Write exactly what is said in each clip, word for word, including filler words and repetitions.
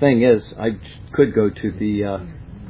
thing is, I could go to the uh,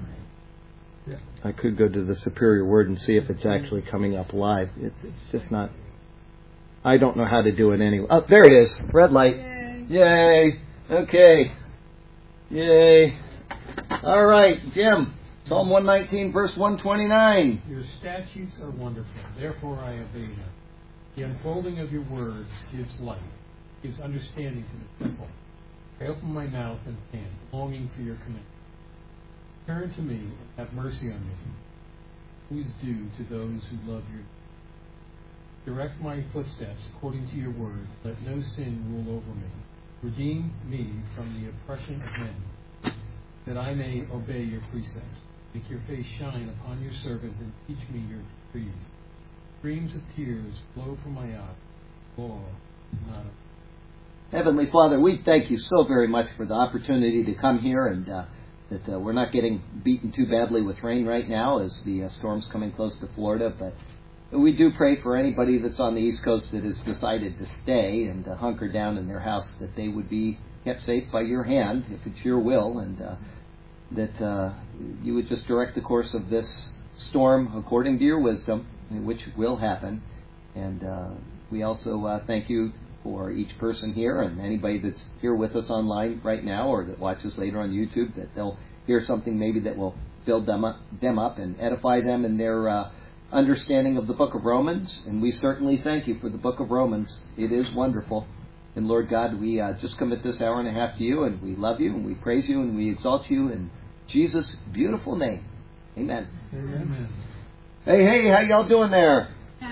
I could go to the Superior Word and see if it's actually coming up live. It's, it's just not. I don't know how to do it anyway. Oh, there it is. Red light. Yay. Yay. Okay. Yay. All right, Jim. Psalm one nineteen, verse one twenty-nine. Your statutes are wonderful, therefore I obey them. The unfolding of your words gives light, gives understanding to the simple. I open my mouth and stand, longing for your command. Turn to me and have mercy on me, who is due to those who love you. Direct my footsteps according to your word. Let no sin rule over me. Redeem me from the oppression of men, that I may obey your precepts. Make your face shine upon your servant and teach me your decrees. Streams of tears flow from my eyes. Law is not a... Heavenly Father, we thank you so very much for the opportunity to come here, and uh, that uh, we're not getting beaten too badly with rain right now as the uh, storm's coming close to Florida. But we do pray for anybody that's on the East Coast that has decided to stay and uh, hunker down in their house, that they would be kept safe by your hand, if it's your will, and uh, that uh, you would just direct the course of this storm according to your wisdom, which will happen. And uh, we also uh, thank you for each person here and anybody that's here with us online right now or that watches later on YouTube, that they'll hear something maybe that will build them up, them up and edify them in their uh, understanding of the book of Romans. And we certainly thank you for the book of Romans. It is wonderful. And Lord God, we uh, just commit this hour and a half to you, and we love you, and we praise you, and we exalt you in Jesus' beautiful name. Amen. Amen. Hey, hey, how y'all doing there?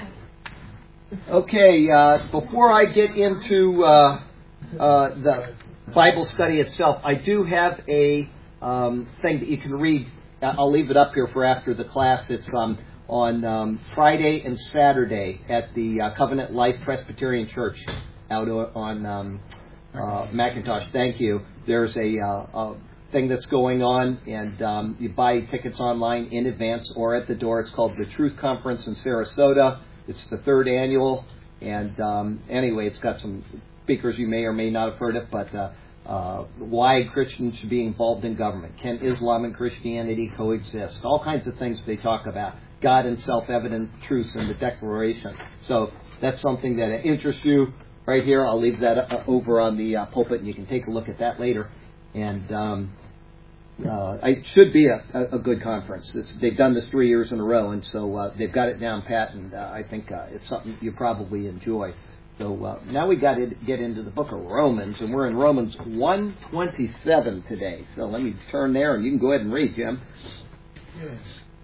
Okay, uh, before I get into uh, uh, the Bible study itself, I do have a um, thing that you can read. I'll leave it up here for after the class. It's um, on um, Friday and Saturday at the uh, Covenant Life Presbyterian Church out on um, uh, McIntosh. Thank you. There's a, uh, a thing that's going on, and um, you buy tickets online in advance or at the door. It's called the Truth Conference in Sarasota. It's the third annual, and um, anyway, it's got some speakers you may or may not have heard of, but uh, uh, why Christians should be involved in government. Can Islam and Christianity coexist? All kinds of things they talk about. God and self-evident truths in the Declaration. So that's something that interests you right here. I'll leave that uh, over on the uh, pulpit, and you can take a look at that later. And um, uh, it should be a, a, a good conference. It's, they've done this three years in a row, and so uh, they've got it down pat, and uh, I think uh, it's something you probably enjoy. So uh, now we got to get into the book of Romans, and we're in Romans one twenty-seven today. So let me turn there, and you can go ahead and read, Jim. Yes.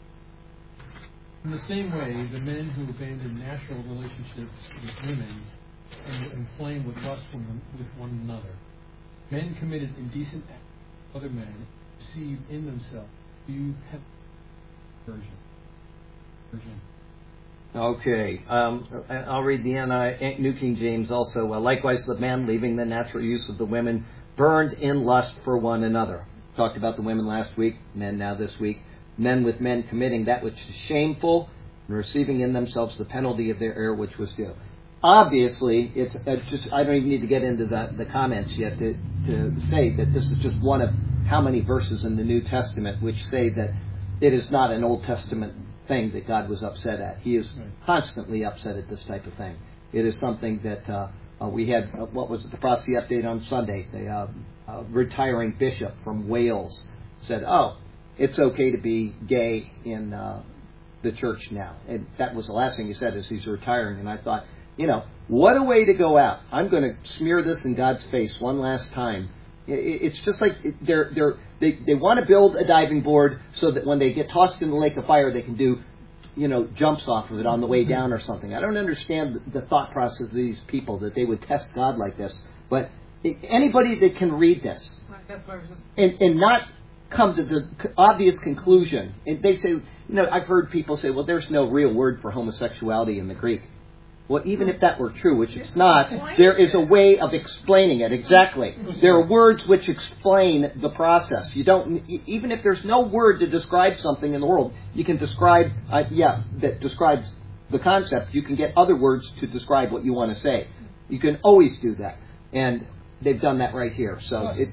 In the same way, the men who abandon natural relationships with women and inflame with lust with one another. Men committed indecent acts with other men, deceived in themselves. You have version. Version. Okay, um, I'll read the New King James also. Uh, Likewise, the men, leaving the natural use of the women, burned in lust for one another. Talked about the women last week, men now this week. Men with men committing that which is shameful and receiving in themselves the penalty of their error which was due. Obviously, it's uh, just I don't even need to get into the, the comments yet to, to say that this is just one of how many verses in the New Testament which say that it is not an Old Testament thing that God was upset at. He is constantly upset at this type of thing. It is something that uh, uh, we had, uh, what was it, the prophecy update on Sunday. The uh, uh, retiring bishop from Wales said, oh, it's okay to be gay in uh, the church now. And that was the last thing he said as he's retiring. And I thought, you know, what a way to go out. I'm going to smear this in God's face one last time. It's just like they're, they're, they they want to build a diving board so that when they get tossed in the lake of fire, they can do, you know, jumps off of it on the way down or something. I don't understand the thought process of these people that they would test God like this. But anybody that can read this and, and not come to the obvious conclusion, and they say, you know, I've heard people say, well, there's no real word for homosexuality in the Greek. Well, even if that were true, which it's not, there is a way of explaining it. Exactly. There are words which explain the process. You don't, even if there's no word to describe something in the world, you can describe, uh, yeah, that describes the concept. You can get other words to describe what you want to say. You can always do that. And they've done that right here. So plus, it just...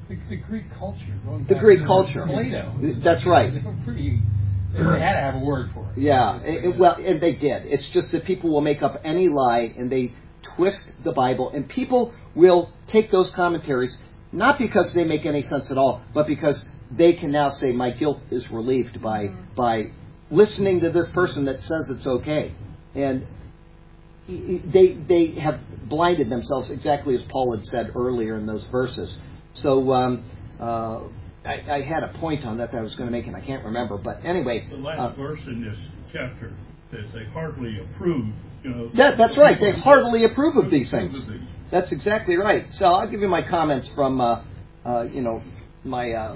The, the Greek culture. Going The back Greek to culture. Plato. That's right. They were pretty. They had to have a word for it. Yeah, it, it, well, and they did. It's just that people will make up any lie and they twist the Bible, and people will take those commentaries not because they make any sense at all, but because they can now say my guilt is relieved by mm-hmm. by listening to this person that says it's okay, and they they have blinded themselves exactly as Paul had said earlier in those verses. So. Um, uh, I, I had a point on that that I was going to make, and I can't remember. But anyway, the last uh, verse in this chapter says they heartily approve. You know, that, that's right. They heartily approve of these things. That's exactly right. So I'll give you my comments from, uh, uh, you know, my uh,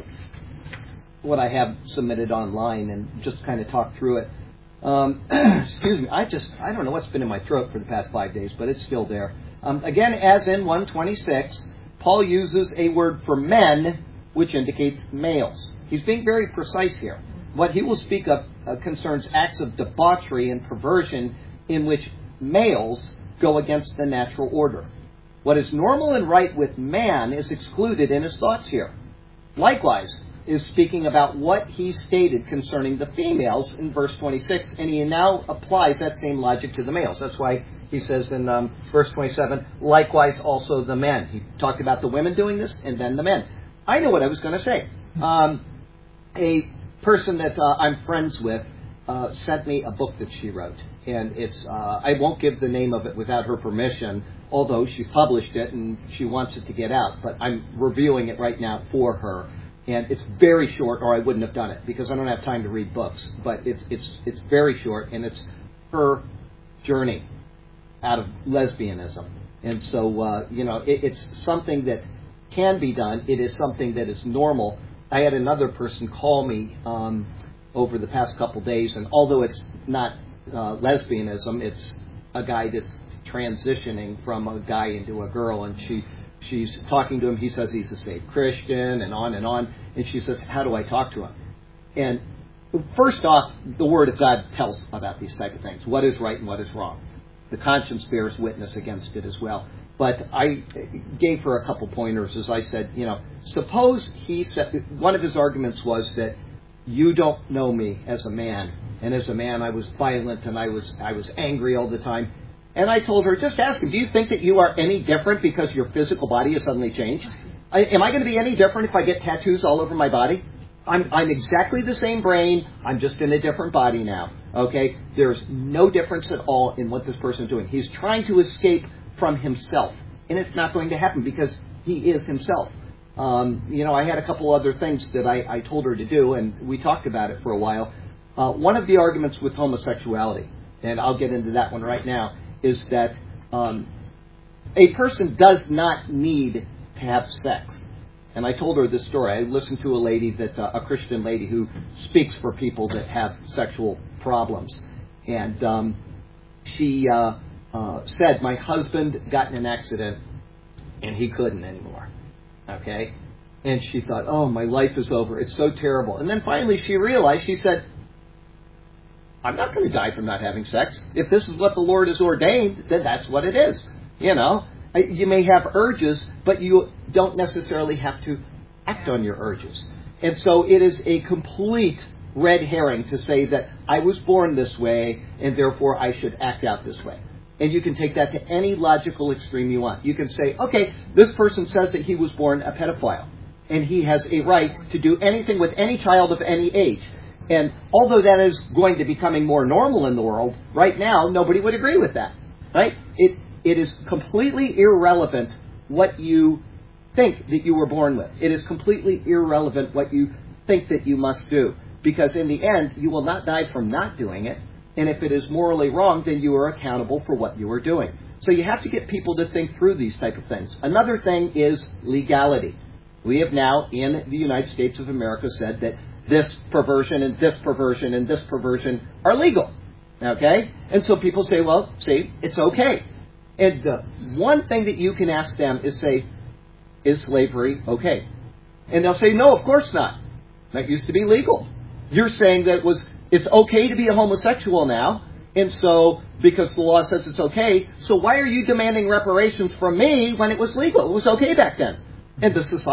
what I have submitted online, and just kind of talk through it. Um, excuse me. I just I don't know what's been in my throat for the past five days, but it's still there. Um, again, as in one twenty-six, Paul uses a word for men, which indicates males. He's being very precise here. What he will speak of uh, concerns acts of debauchery and perversion in which males go against the natural order. What is normal and right with man is excluded in his thoughts here. Likewise, is speaking about what he stated concerning the females in verse twenty-six, and he now applies that same logic to the males. That's why he says in um, verse twenty-seven, likewise also the men. He talked about the women doing this, and then the men. I know what I was going to say. Um, a person that uh, I'm friends with uh, sent me a book that she wrote. And it's uh, I won't give the name of it without her permission, although she's published it and she wants it to get out. But I'm reviewing it right now for her. And it's very short, or I wouldn't have done it, because I don't have time to read books. But it's it's it's very short, and it's her journey out of lesbianism. And so, uh, you know, it, it's something that can be done. It is something that is normal. I had another person call me um, over the past couple days, and although it's not uh, lesbianism, it's a guy that's transitioning from a guy into a girl, and she she's talking to him. He says he's a saved Christian, and on and on. And she says, how do I talk to him? And first off, the Word of God tells about these type of things. What is right and what is wrong. The conscience bears witness against it as well. But I gave her a couple pointers as I said, you know, suppose he said, one of his arguments was that you don't know me as a man. And as a man, I was violent and I was I was angry all the time. And I told her, just ask him, do you think that you are any different because your physical body has suddenly changed? I, am I going to be any different if I get tattoos all over my body? I'm, I'm exactly the same brain. I'm just in a different body now. Okay? There's no difference at all in what this person is doing. He's trying to escape from himself. And it's not going to happen because he is himself. Um, you know, I had a couple other things that I, I told her to do, and we talked about it for a while. Uh, one of the arguments with homosexuality, and I'll get into that one right now, is that um, a person does not need to have sex. And I told her this story. I listened to a lady, that uh, a Christian lady who speaks for people that have sexual problems. And um, she uh, uh, said, my husband got in an accident and he couldn't anymore. Okay? And she thought, oh, my life is over. It's so terrible. And then finally she realized, she said, I'm not going to die from not having sex. If this is what the Lord has ordained, then that's what it is. You know, you may have urges, but you don't necessarily have to act on your urges. And so it is a complete red herring to say that I was born this way and therefore I should act out this way. And you can take that to any logical extreme you want. You can say, okay, this person says that he was born a pedophile and he has a right to do anything with any child of any age. And although that is going to be becoming more normal in the world, right now nobody would agree with that. Right? It it is completely irrelevant what you think that you were born with. It is completely irrelevant what you think that you must do. Because in the end, you will not die from not doing it. And if it is morally wrong, then you are accountable for what you are doing. So you have to get people to think through these type of things. Another thing is legality. We have now, in the United States of America, said that this perversion and this perversion and this perversion are legal. Okay? And so people say, well, see, it's okay. And the one thing that you can ask them is say, is slavery okay? And they'll say, no, of course not. That used to be legal. You're saying that it was it's okay to be a homosexual now, and so because the law says it's okay, so why are you demanding reparations from me when it was legal? It was okay back then. And the society,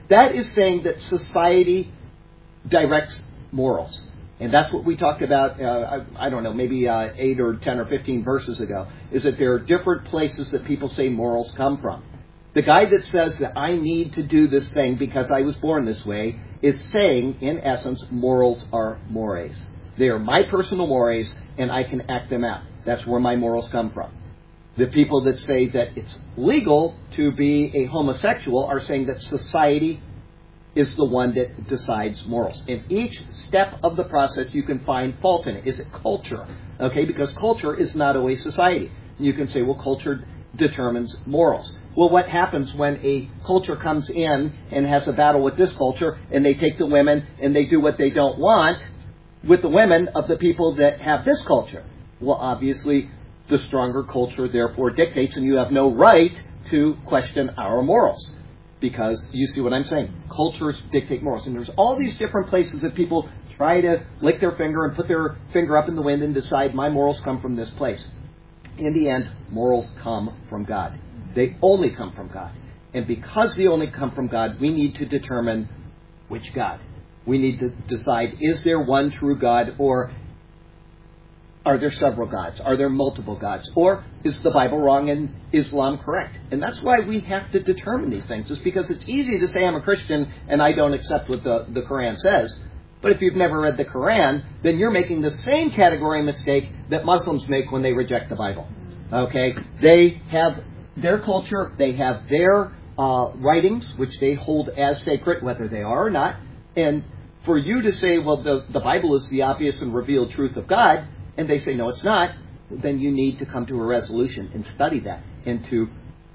That is saying that society directs morals. And that's what we talked about, uh, I, I don't know, maybe uh, eight or ten or fifteen verses ago, is that there are different places that people say morals come from. The guy that says that I need to do this thing because I was born this way is saying, in essence, morals are mores. They are my personal mores, and I can act them out. That's where my morals come from. The people that say that it's legal to be a homosexual are saying that society is the one that decides morals. In each step of the process, you can find fault in it. Is it culture? Okay, because culture is not always society. You can say, well, culture determines morals. Well, what happens when a culture comes in and has a battle with this culture, and they take the women and they do what they don't want with the women of the people that have this culture? Well, obviously, the stronger culture therefore dictates, and you have no right to question our morals. Because you see what I'm saying. Cultures dictate morals. And there's all these different places that people try to lick their finger and put their finger up in the wind and decide my morals come from this place. In the end, morals come from God. They only come from God. And because they only come from God, we need to determine which God. We need to decide, is there one true God, or are there several gods? Are there multiple gods? Or is the Bible wrong and Islam correct? And that's why we have to determine these things. It's because it's easy to say I'm a Christian and I don't accept what the, the Quran says. But if you've never read the Quran, then you're making the same category mistake that Muslims make when they reject the Bible. Okay? They have their culture, they have their uh, writings, which they hold as sacred, whether they are or not. And for you to say, well, the, the Bible is the obvious and revealed truth of God, and they say, no, it's not, then you need to come to a resolution and study that and to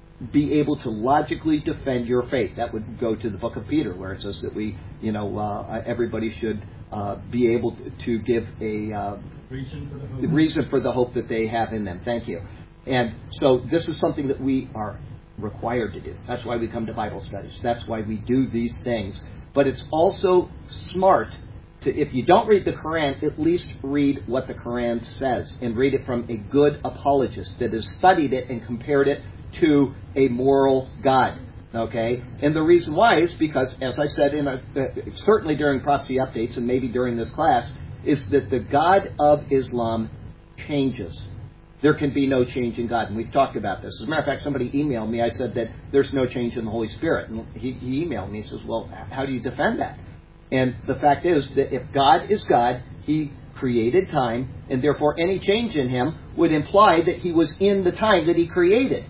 be able to logically defend your faith. That would go to the book of Peter, where it says that we, you know, uh, everybody should uh, be able to give a uh, reason for the hope. reason for the hope that they have in them. Thank you. And so this is something that we are required to do. That's why we come to Bible studies. That's why we do these things. But it's also smart to, if you don't read the Quran, at least read what the Quran says, and read it from a good apologist that has studied it and compared it to a moral God. Okay? And the reason why is because, as I said, in a, uh, certainly during prophecy updates and maybe during this class, is that the God of Islam changes. There can be no change in God. And we've talked about this. As a matter of fact, somebody emailed me. I said that there's no change in the Holy Spirit. And he, he emailed me. He says, well, how do you defend that? And the fact is that if God is God, He created time, and therefore any change in Him would imply that He was in the time that He created.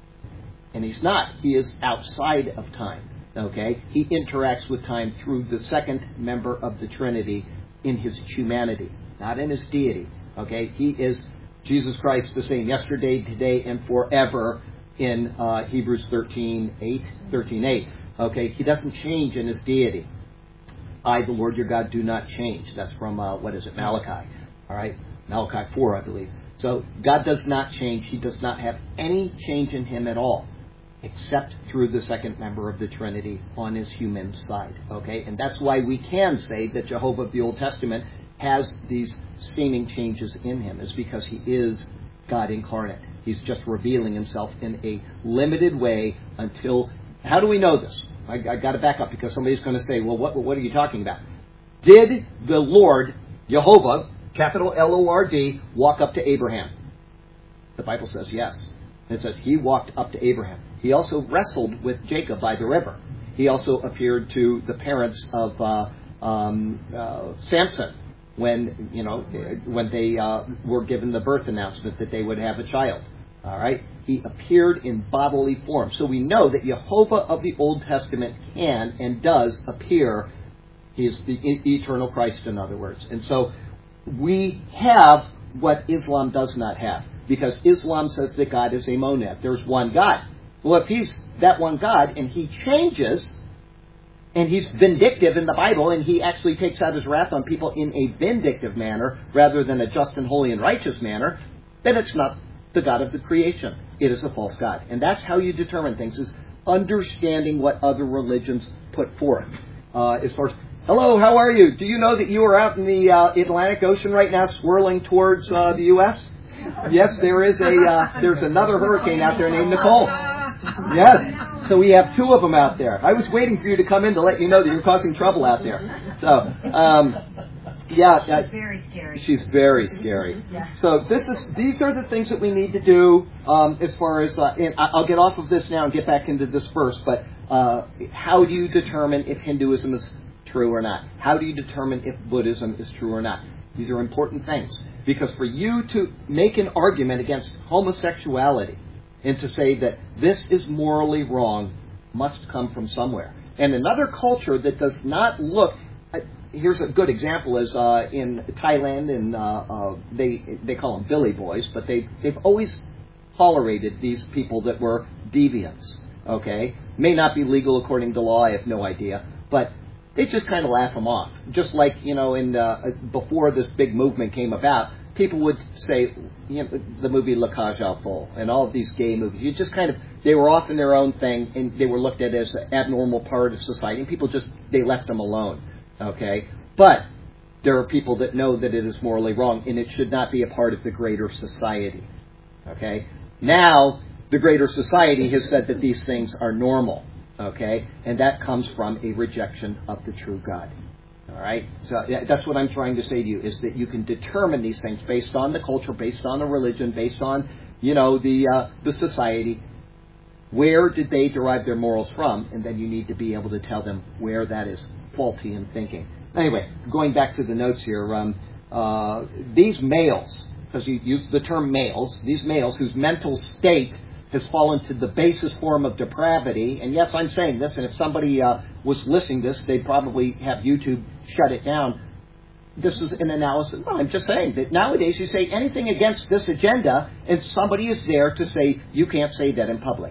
And He's not. He is outside of time. Okay? He interacts with time through the second member of the Trinity in His humanity, not in His deity. Okay? He is Jesus Christ, the same yesterday, today, and forever in uh, Hebrews thirteen eight. thirteen eight. Okay? He doesn't change in His deity. I, the Lord your God, do not change. That's from, uh, what is it, Malachi. All right? Malachi four, I believe. So God does not change. He does not have any change in Him at all, except through the second member of the Trinity on His human side. Okay? And that's why we can say that Jehovah of the Old Testament has these seeming changes in Him, is because He is God incarnate. He's just revealing Himself in a limited way until... How do we know this? I, I got to back up because somebody's going to say, well, what, what are you talking about? Did the Lord, Jehovah, capital L O R D, walk up to Abraham? The Bible says yes. It says He walked up to Abraham. He also wrestled with Jacob by the river. He also appeared to the parents of uh, um, uh, Samson when, you know, when they uh, were given the birth announcement that they would have a child. All right? He appeared in bodily form. So we know that Jehovah of the Old Testament can and does appear. He is the e- eternal Christ, in other words. And so we have what Islam does not have, because Islam says that God is a monad. There's one God. Well, if He's that one God and He changes, and He's vindictive in the Bible, and He actually takes out His wrath on people in a vindictive manner rather than a just and holy and righteous manner, then it's not the God of the creation. It is a false God. And that's how you determine things, is understanding what other religions put forth. Uh, as far as, hello, how are you? Do you know that you are out in the uh, Atlantic Ocean right now swirling towards uh, the U S? Yes, there is a, uh, there's another hurricane out there named Nicole. Yes. So we have two of them out there. I was waiting for you to come in to let you know that you're causing trouble out there. So, um, yeah. She's uh, very scary. She's very scary. Yeah. So this is these are the things that we need to do um, as far as, uh, and I'll get off of this now and get back into this first, but uh, how do you determine if Hinduism is true or not? How do you determine if Buddhism is true or not? These are important things. Because for you to make an argument against homosexuality and to say that this is morally wrong must come from somewhere. And another culture that does not look... Uh, here's a good example is uh, in Thailand, and uh, uh, they they call them Billy Boys, but they, they've always tolerated these people that were deviants. Okay? May not be legal according to law, I have no idea. But they just kind of laugh them off. Just like, you know, in uh, before this big movement came about, people would say, you know, the movie La Cage aux Folles and all of these gay movies. You just kind of, they were off in their own thing, and they were looked at as an abnormal part of society. And people just, they left them alone. Okay? But there are people that know that it is morally wrong, and it should not be a part of the greater society. Okay? Now, the greater society has said that these things are normal. Okay? And that comes from a rejection of the true God. All right? So that's what I'm trying to say to you, is that you can determine these things based on the culture, based on the religion, based on, you know, the uh, the society. Where did they derive their morals from? And then you need to be able to tell them where that is faulty in thinking. Anyway, going back to the notes here, um, uh, these males, because you use the term males, these males whose mental state has fallen to the basest form of depravity, and yes, I'm saying this, and if somebody uh, was listening to this, they'd probably have YouTube shut it down. This is an analysis. Well, I'm just saying that nowadays you say anything against this agenda, and somebody is there to say, you can't say that in public.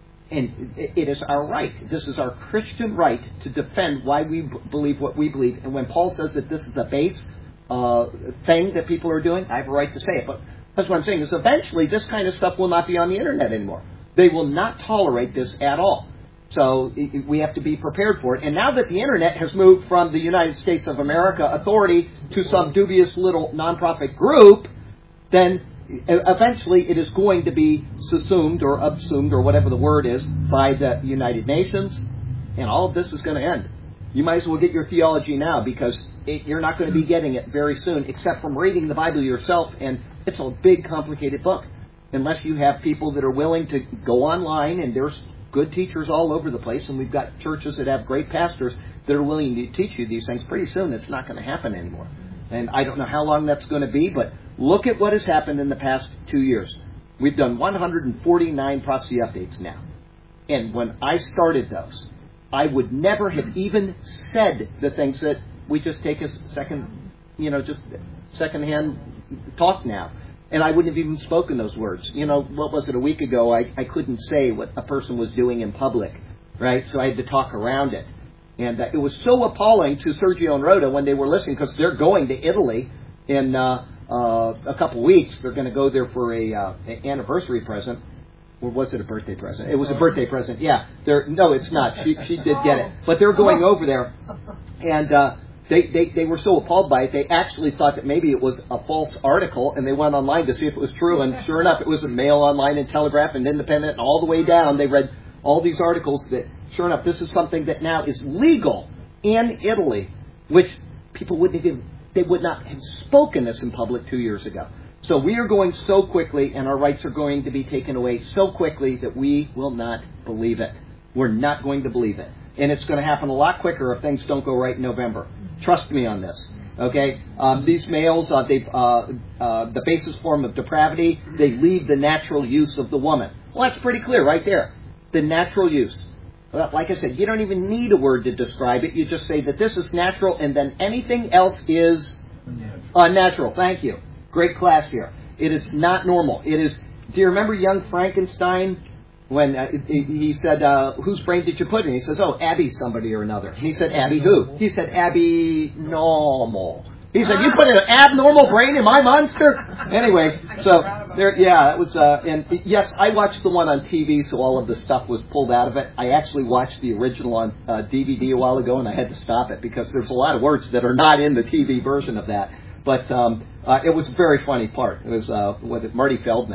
And it is our right. This is our Christian right to defend why we b- believe what we believe. And when Paul says that this is a base uh, thing that people are doing, I have a right to say it. But that's what I'm saying, is eventually this kind of stuff will not be on the internet anymore. They will not tolerate this at all. So we have to be prepared for it. And now that the internet has moved from the United States of America authority to some dubious little nonprofit group, then eventually it is going to be subsumed or subsumed or whatever the word is by the United Nations, and all of this is going to end. You might as well get your theology now, because it, you're not going to be getting it very soon, except from reading the Bible yourself, and it's a big, complicated book. Unless you have people that are willing to go online, and there's good teachers all over the place, and we've got churches that have great pastors that are willing to teach you these things. Pretty soon it's not going to happen anymore. And I don't know how long that's going to be, but look at what has happened in the past two years. We've done one hundred forty-nine prophecy updates now. And when I started those, I would never have even said the things that we just take as second, you know, just secondhand talk now. And I wouldn't have even spoken those words. You know, what was it, a week ago, I, I couldn't say what a person was doing in public, right? So I had to talk around it. And uh, it was so appalling to Sergio and Rhoda when they were listening, because they're going to Italy in uh, uh, a couple weeks. They're going to go there for a uh, an anniversary present. Or was it a birthday present? It was a birthday present, yeah. They're, no, it's not. She she did get it. But they're going over there, and uh, they, they, they were so appalled by it, they actually thought that maybe it was a false article, and they went online to see if it was true, and sure enough, it was a Mail Online and Telegraph and Independent, and all the way down, they read all these articles that, sure enough, this is something that now is legal in Italy, which people wouldn't even, they would not have spoken this in public two years ago. So we are going so quickly, and our rights are going to be taken away so quickly that we will not believe it. We're not going to believe it. And it's going to happen a lot quicker if things don't go right in November. Trust me on this. Okay? Um, these males, uh, they've, uh, uh, the basis form of depravity, they leave the natural use of the woman. Well, that's pretty clear right there. The natural use. Like I said, you don't even need a word to describe it. You just say that this is natural, and then anything else is unnatural. Thank you. Great class here. It is not normal. It is. Do you remember young Frankenstein when uh, he said, uh, whose brain did you put in? He says, oh, Abby somebody or another. He said, Abby who? He said, Abby normal. He said, you put an abnormal brain in my monster? Anyway, so, there, yeah, it was, uh, and yes, I watched the one on T V, so all of the stuff was pulled out of it. I actually watched the original on uh, D V D a while ago, and I had to stop it because there's a lot of words that are not in the T V version of that. But um, uh, it was a very funny part. It was uh, with Marty Feldman.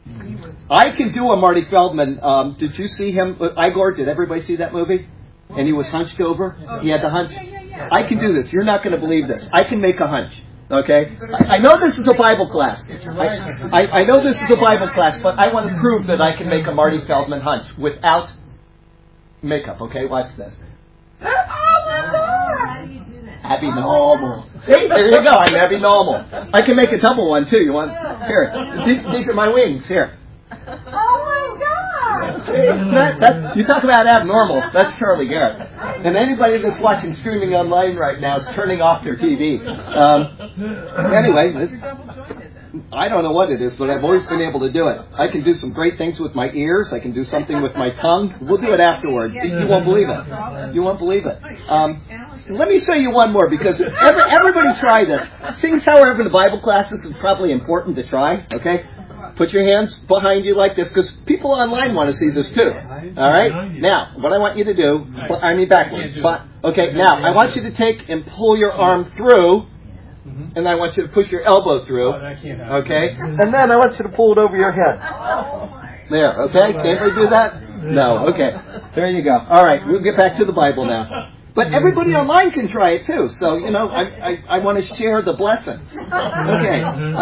I can do a Marty Feldman. Um, did you see him? Uh, Igor, did everybody see that movie? And he was hunched over. He had the hunch. I can do this. You're not going to believe this. I can make a hunch. Okay? I, I know this is a Bible class. I, I, I know this is a Bible class, but I want to prove that I can make a Marty Feldman hunch without makeup. Okay? Watch this. Oh my God! Abby Normal. See, there you go. I'm Abby Normal. I can make a double one too. You want? Here. These, these are my wings. Here. Oh my God! See, that, that, you talk about abnormal. That's Charlie Garrett. And anybody that's watching streaming online right now is turning off their T V. Um, anyway, I don't know what it is, but I've always been able to do it. I can do some great things with my ears. I can do something with my tongue. We'll do it afterwards. You won't believe it. You won't believe it. Um, let me show you one more, because every, everybody try this. Seeing as how we're having the Bible classes, it's probably important to try, okay? Put your hands behind you like this, because people online want to see this too. All right? Now, what I want you to do, I mean backward. But, okay, now, I want you to take and pull your arm through, and I want you to push your elbow through. Okay? And then I want you to pull it over your head. There, okay? Can anybody do that? No, okay. There you go. All right, we'll get back to the Bible now. But everybody online can try it too. So, you know, I I, I want to share the blessings. Okay.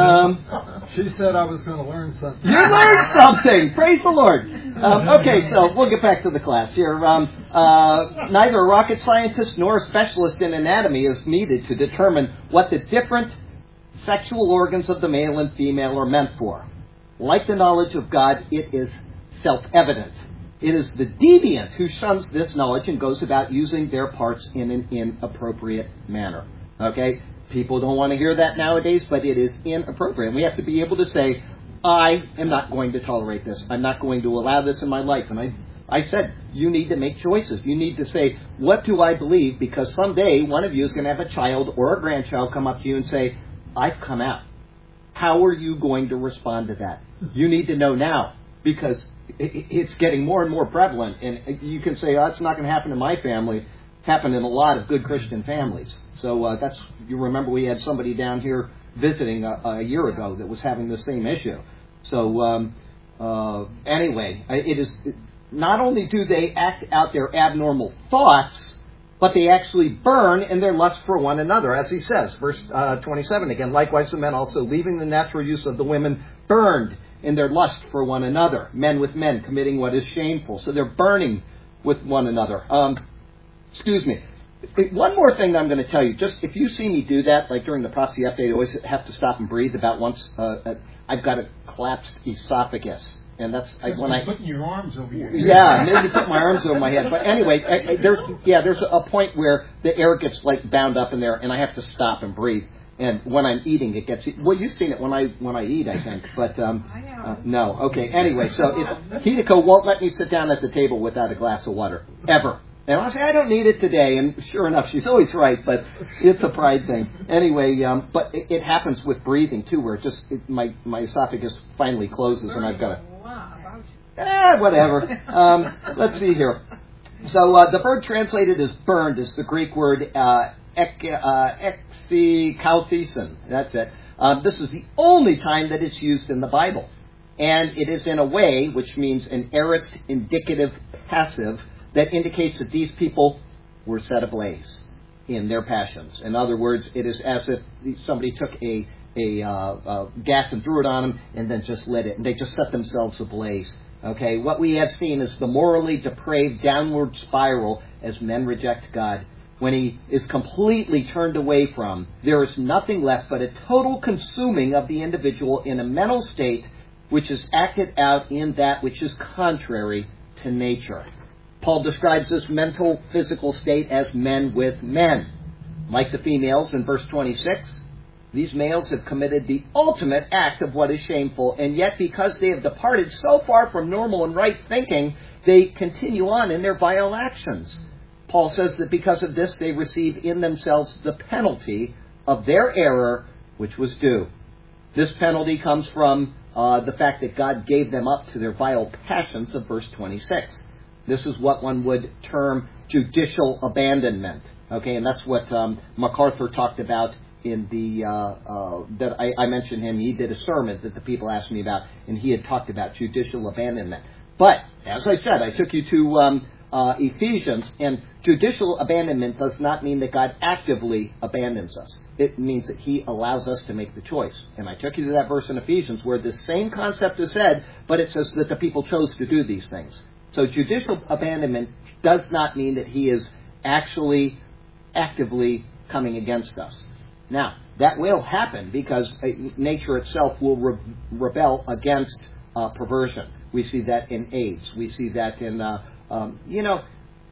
Um, she said I was going to learn something. You learned something. Praise the Lord. Um, okay, so we'll get back to the class here. Um, uh, neither a rocket scientist nor a specialist in anatomy is needed to determine what the different sexual organs of the male and female are meant for. Like the knowledge of God, it is self-evident. It is the deviant who shuns this knowledge and goes about using their parts in an inappropriate manner. Okay? People don't want to hear that nowadays, but it is inappropriate. We have to be able to say, I am not going to tolerate this. I'm not going to allow this in my life. And I, I said, you need to make choices. You need to say, what do I believe? Because someday one of you is going to have a child or a grandchild come up to you and say, I've come out. How are you going to respond to that? You need to know now, because it's getting more and more prevalent, and you can say, oh, it's not going to happen in my family. It happened in a lot of good Christian families. So uh, that's, you remember we had somebody down here visiting a, a year ago that was having the same issue. So um, uh, anyway, it is not only do they act out their abnormal thoughts, but they actually burn in their lust for one another, as he says, verse uh, twenty-seven again. Likewise, the men also, leaving the natural use of the women, burned in their lust for one another, men with men, committing what is shameful. So they're burning with one another. Um, excuse me. One more thing I'm going to tell you. Just if you see me do that, like during the prophecy update, I always have to stop and breathe about once. Uh, I've got a collapsed esophagus. And that's, that's I, when I putting your arms over your head. Yeah, maybe put my arms over my head. But anyway, I, I, there's yeah, there's a point where the air gets like bound up in there, and I have to stop and breathe. And when I'm eating, it gets well. You've seen it when I when I eat, I think. But um, uh, no, okay. Anyway, so it, Hideko won't let me sit down at the table without a glass of water ever. And I say I don't need it today. And sure enough, she's always right. But it's a pride thing. Anyway, um, but it, it happens with breathing too, where it just it, my my esophagus finally closes, and I've got to. Eh, whatever. Um, let's see here. So uh, the verb translated as burned is the Greek word uh, ek, uh, exikauthisin. That's it. Uh, this is the only time that it's used in the Bible. And it is in a way, which means an aorist indicative passive, that indicates that these people were set ablaze in their passions. In other words, it is as if somebody took a, a uh, uh, gas and threw it on them and then just lit it. And they just set themselves ablaze. Okay, what we have seen is the morally depraved downward spiral as men reject God. When he is completely turned away from, there is nothing left but a total consuming of the individual in a mental state which is acted out in that which is contrary to nature. Paul describes this mental, physical state as men with men. Like the females in verse twenty-six, these males have committed the ultimate act of what is shameful, and yet because they have departed so far from normal and right thinking, they continue on in their vile actions. Paul says that because of this, they receive in themselves the penalty of their error, which was due. This penalty comes from uh, the fact that God gave them up to their vile passions of verse twenty-six. This is what one would term judicial abandonment. Okay, and that's what um, MacArthur talked about in the uh, uh, that I, I mentioned him. He did a sermon that the people asked me about, and he had talked about judicial abandonment. But as I said, I took you to um, uh, Ephesians, and judicial abandonment does not mean that God actively abandons us. It means that He allows us to make the choice. And I took you to that verse in Ephesians where the same concept is said, but it says that the people chose to do these things. So judicial abandonment does not mean that He is actually actively coming against us. Now, that will happen because nature itself will re- rebel against uh, perversion. We see that in AIDS. We see that in, uh, um, you know,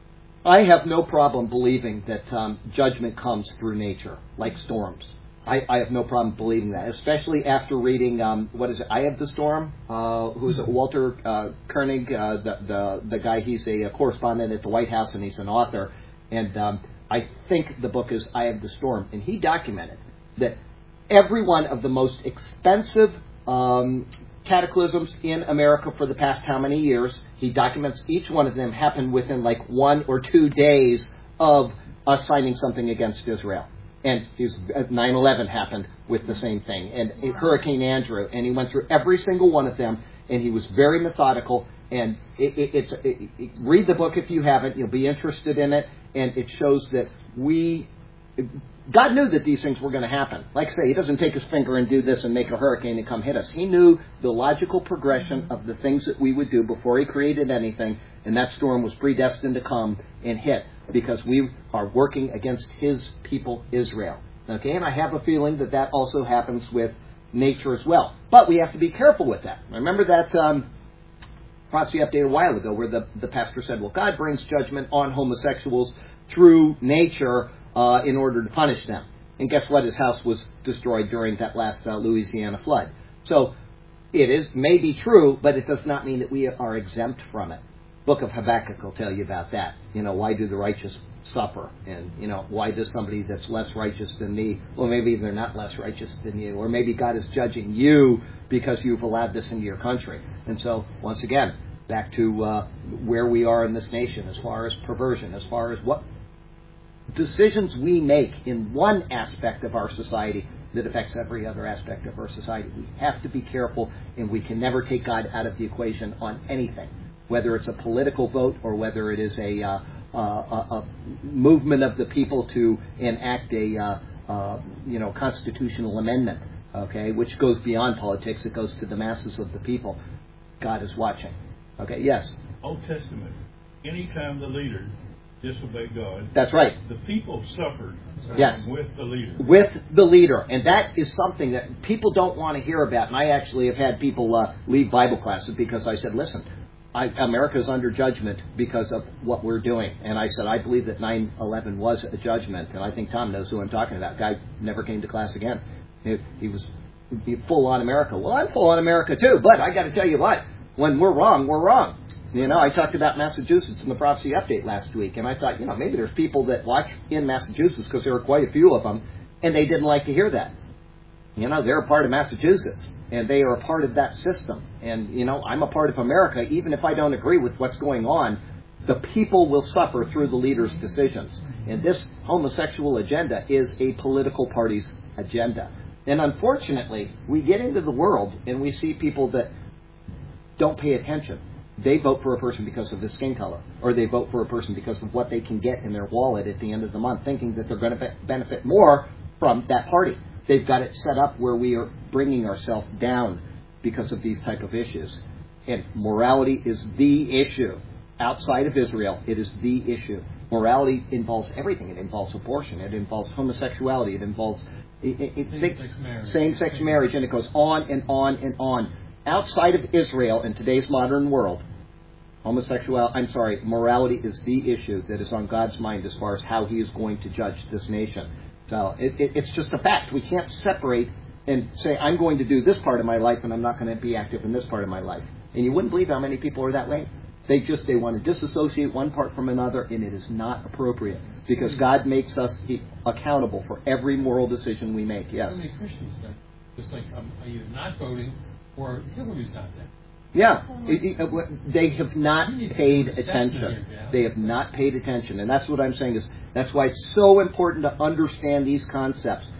I have no problem believing that um, judgment comes through nature, like storms. I, I have no problem believing that, especially after reading, um, what is it, Eye of the Storm? Uh, who is it, Walter uh, Koenig, uh, the, the the guy, he's a, a correspondent at the White House, and he's an author. And um, I think the book is Eye of the Storm. And he documented that every one of the most expensive um, cataclysms in America for the past how many years, he documents each one of them happened within like one or two days of us signing something against Israel. And nine eleven happened with the same thing, and Hurricane Andrew, and he went through every single one of them, and he was very methodical. And it, it, it's it, it, read the book if you haven't; you'll be interested in it, and it shows that we. God knew that these things were going to happen. Like I say, He doesn't take His finger and do this and make a hurricane and come hit us. He knew the logical progression of the things that we would do before He created anything, and that storm was predestined to come and hit because we are working against His people, Israel. Okay, and I have a feeling that that also happens with nature as well. But we have to be careful with that. Remember that um, prophecy update a while ago where the, the pastor said, well, God brings judgment on homosexuals through nature Uh, in order to punish them. And guess what? His house was destroyed during that last uh, Louisiana flood. So it is may be true, but it does not mean that we are exempt from it. Book of Habakkuk will tell you about that. You know, why do the righteous suffer? And, you know, why does somebody that's less righteous than me, well, maybe they're not less righteous than you, or maybe God is judging you because you've allowed this into your country. And so, once again, back to uh, where we are in this nation as far as perversion, as far as what decisions we make in one aspect of our society that affects every other aspect of our society. We have to be careful, and we can never take God out of the equation on anything, whether it's a political vote or whether it is a, uh, uh, a, a movement of the people to enact a uh, uh, you know constitutional amendment, okay, which goes beyond politics. It goes to the masses of the people. God is watching. Okay, yes? Old Testament, anytime the leader disobeyed God. That's right. The people suffered yes. with the leader. With the leader. And that is something that people don't want to hear about. And I actually have had people uh, leave Bible classes because I said, listen, I, America is under judgment because of what we're doing. And I said, I believe that nine eleven was a judgment. And I think Tom knows who I'm talking about. Guy never came to class again. He, he was full on America. Well, I'm full on America too. But I got to tell you what, when we're wrong, we're wrong. You know, I talked about Massachusetts in the prophecy update last week, and I thought, you know, maybe there's people that watch in Massachusetts because there were quite a few of them, and they didn't like to hear that. You know, they're a part of Massachusetts, and they are a part of that system. And, you know, I'm a part of America. Even if I don't agree with what's going on, the people will suffer through the leaders' decisions. And this homosexual agenda is a political party's agenda. And unfortunately, we get into the world, and we see people that don't pay attention. They vote for a person because of the skin color, or they vote for a person because of what they can get in their wallet at the end of the month, thinking that they're going to be- benefit more from that party. They've got it set up where we are bringing ourselves down because of these type of issues. And morality is the issue. Outside of Israel, it is the issue. Morality involves everything. It involves abortion. It involves homosexuality. It involves it, it, it, same-sex marriage. Same-sex marriage, and it goes on and on and on. Outside of Israel, in today's modern world, homosexuality, I'm sorry, morality is the issue that is on God's mind as far as how He is going to judge this nation. So it, it, it's just a fact. We can't separate and say, I'm going to do this part of my life and I'm not going to be active in this part of my life. And you wouldn't believe how many people are that way. They just, they want to disassociate one part from another, and it is not appropriate because God makes us accountable for every moral decision we make. Yes? So many Christians, just like um, are either not voting or Hillary's not there. Yeah, it, it, they have not paid attention. They have not paid attention, and that's what I'm saying is that's why it's so important to understand these concepts.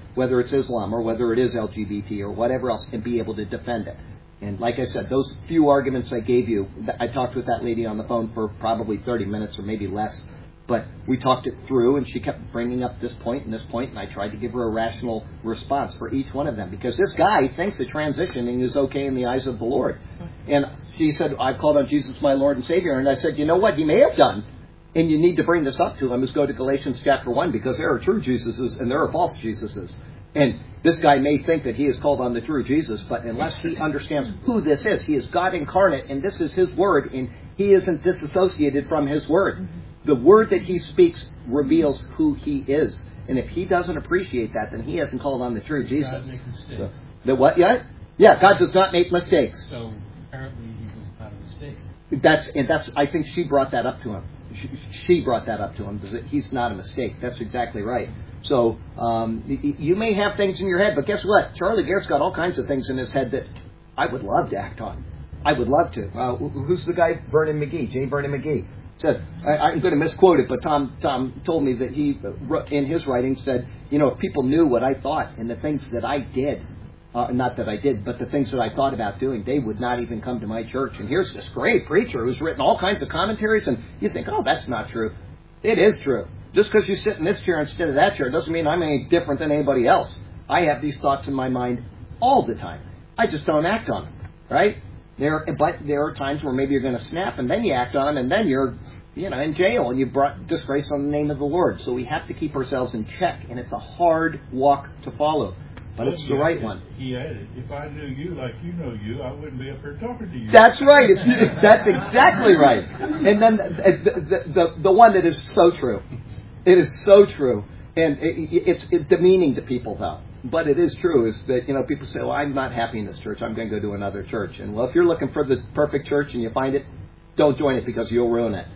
whether it's Islam or whether it is L G B T or whatever else, and be able to defend it. And like I said, those few arguments I gave you, I talked with that lady on the phone for probably thirty minutes or maybe less. But we talked it through, and she kept bringing up this point and this point, and I tried to give her a rational response for each one of them. Because this guy thinks that transitioning is okay in the eyes of the Lord. And she said, I called on Jesus my Lord and Savior. And I said, you know what, he may have done. And you need to bring this up to him is go to Galatians chapter one, because there are true Jesuses and there are false Jesuses. And this guy may think that he is called on the true Jesus, but unless he understands who this is, he is God incarnate, and this is his word, and he isn't disassociated from his word. The word that he speaks reveals who he is. And if he doesn't appreciate that, then he hasn't called on the true Jesus. God make mistakes. So, the what? Yeah? Yeah, God does not make mistakes. So apparently he was not a mistake. That's and that's. I think she brought that up to him. She, she brought that up to him. That he's not a mistake. That's exactly right. So um, y- you may have things in your head, but guess what? Charlie Garrett's got all kinds of things in his head that I would love to act on. I would love to. Uh, who's the guy? Vernon McGee. J. Vernon McGee. Said, I, I'm going to misquote it, but Tom Tom told me that he, in his writing, said, you know, if people knew what I thought and the things that I did, uh, not that I did, but the things that I thought about doing, they would not even come to my church. And here's this great preacher who's written all kinds of commentaries, and you think, oh, that's not true. It is true. Just because you sit in this chair instead of that chair doesn't mean I'm any different than anybody else. I have these thoughts in my mind all the time. I just don't act on them, right? There, but there are times where maybe you're going to snap, and then you act on them, and then you're, you know, in jail, and you brought disgrace on the name of the Lord. So we have to keep ourselves in check, and it's a hard walk to follow, but it's the right one. He added, if I knew you like you know you, I wouldn't be up here talking to you. That's right. It's, that's exactly right. And then the, the, the, the one that is so true. It is so true. And it, it's, it's demeaning to people, though. But it is true, is that, you know, people say, well, I'm not happy in this church. I'm going to go to another church. And, well, if you're looking for the perfect church and you find it, don't join it because you'll ruin it.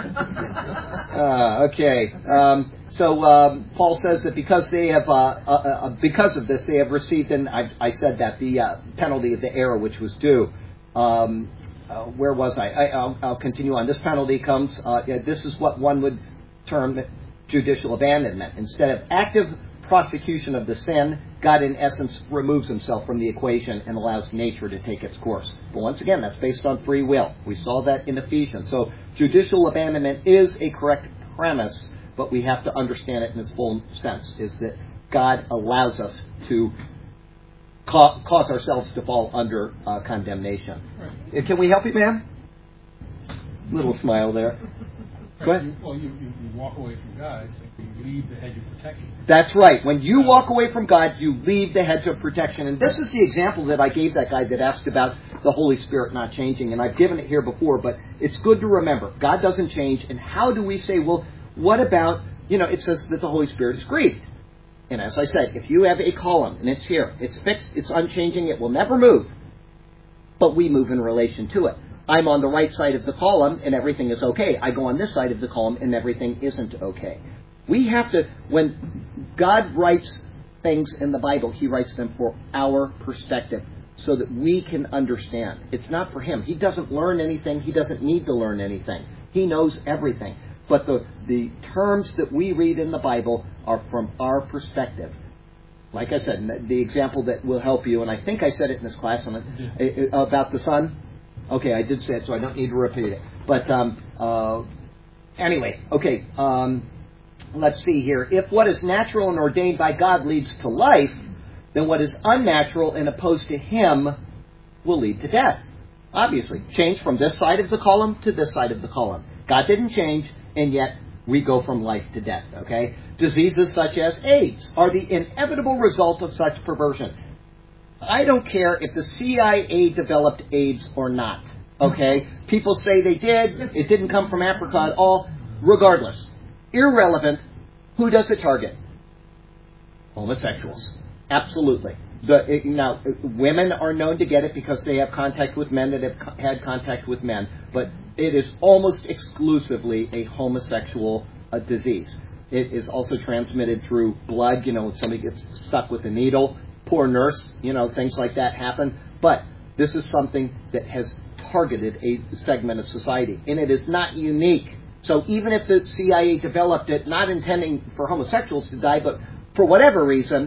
uh, okay. Um, so um, Paul says that because they have, uh, uh, uh, because of this, they have received, and I, I said that, the uh, penalty of the error which was due. Um, uh, where was I? I I'll, I'll continue on. This penalty comes, uh, yeah, this is what one would term judicial abandonment. Instead of active prosecution of the sin, God in essence removes himself from the equation and allows nature to take its course. But once again, that's based on free will. We saw that in Ephesians. So judicial abandonment is a correct premise, but we have to understand it in its full sense, is that God allows us to ca- cause ourselves to fall under uh, condemnation. Right. Can we help you, ma'am? Little smile there. Go ahead. You, well, you, you, you walk away from God, you leave the hedge of protection. That's right. When you walk away from God, you leave the hedge of protection. And this is the example that I gave that guy that asked about the Holy Spirit not changing. And I've given it here before, but it's good to remember. God doesn't change. And how do we say, well, what about, you know, it says that the Holy Spirit is grieved. And as I said, if you have a column and it's here, it's fixed, it's unchanging, it will never move. But we move in relation to it. I'm on the right side of the column and everything is okay. I go on this side of the column and everything isn't okay. We have to, when God writes things in the Bible, he writes them for our perspective so that we can understand. It's not for him. He doesn't learn anything. He doesn't need to learn anything. He knows everything. But the, the terms that we read in the Bible are from our perspective. Like I said, the example that will help you, and I think I said it in this class on it, about the sun. Okay, I did say it, so I don't need to repeat it. But um, uh, anyway, okay, um, let's see here. If what is natural and ordained by God leads to life, then what is unnatural and opposed to him will lead to death. Obviously, change from this side of the column to this side of the column. God didn't change, and yet we go from life to death, okay? Diseases such as AIDS are the inevitable result of such perversion. I don't care if the C I A developed AIDS or not, okay? People say they did. It didn't come from Africa at all. Regardless, irrelevant, who does it target? Homosexuals. Absolutely. The, it, now, women are known to get it because they have contact with men that have co- had contact with men, but it is almost exclusively a homosexual uh, disease. It is also transmitted through blood. You know, somebody gets stuck with a needle. Poor nurse, you know, things like that happen. But this is something that has targeted a segment of society. And it is not unique. So even if the C I A developed it, not intending for homosexuals to die, but for whatever reason,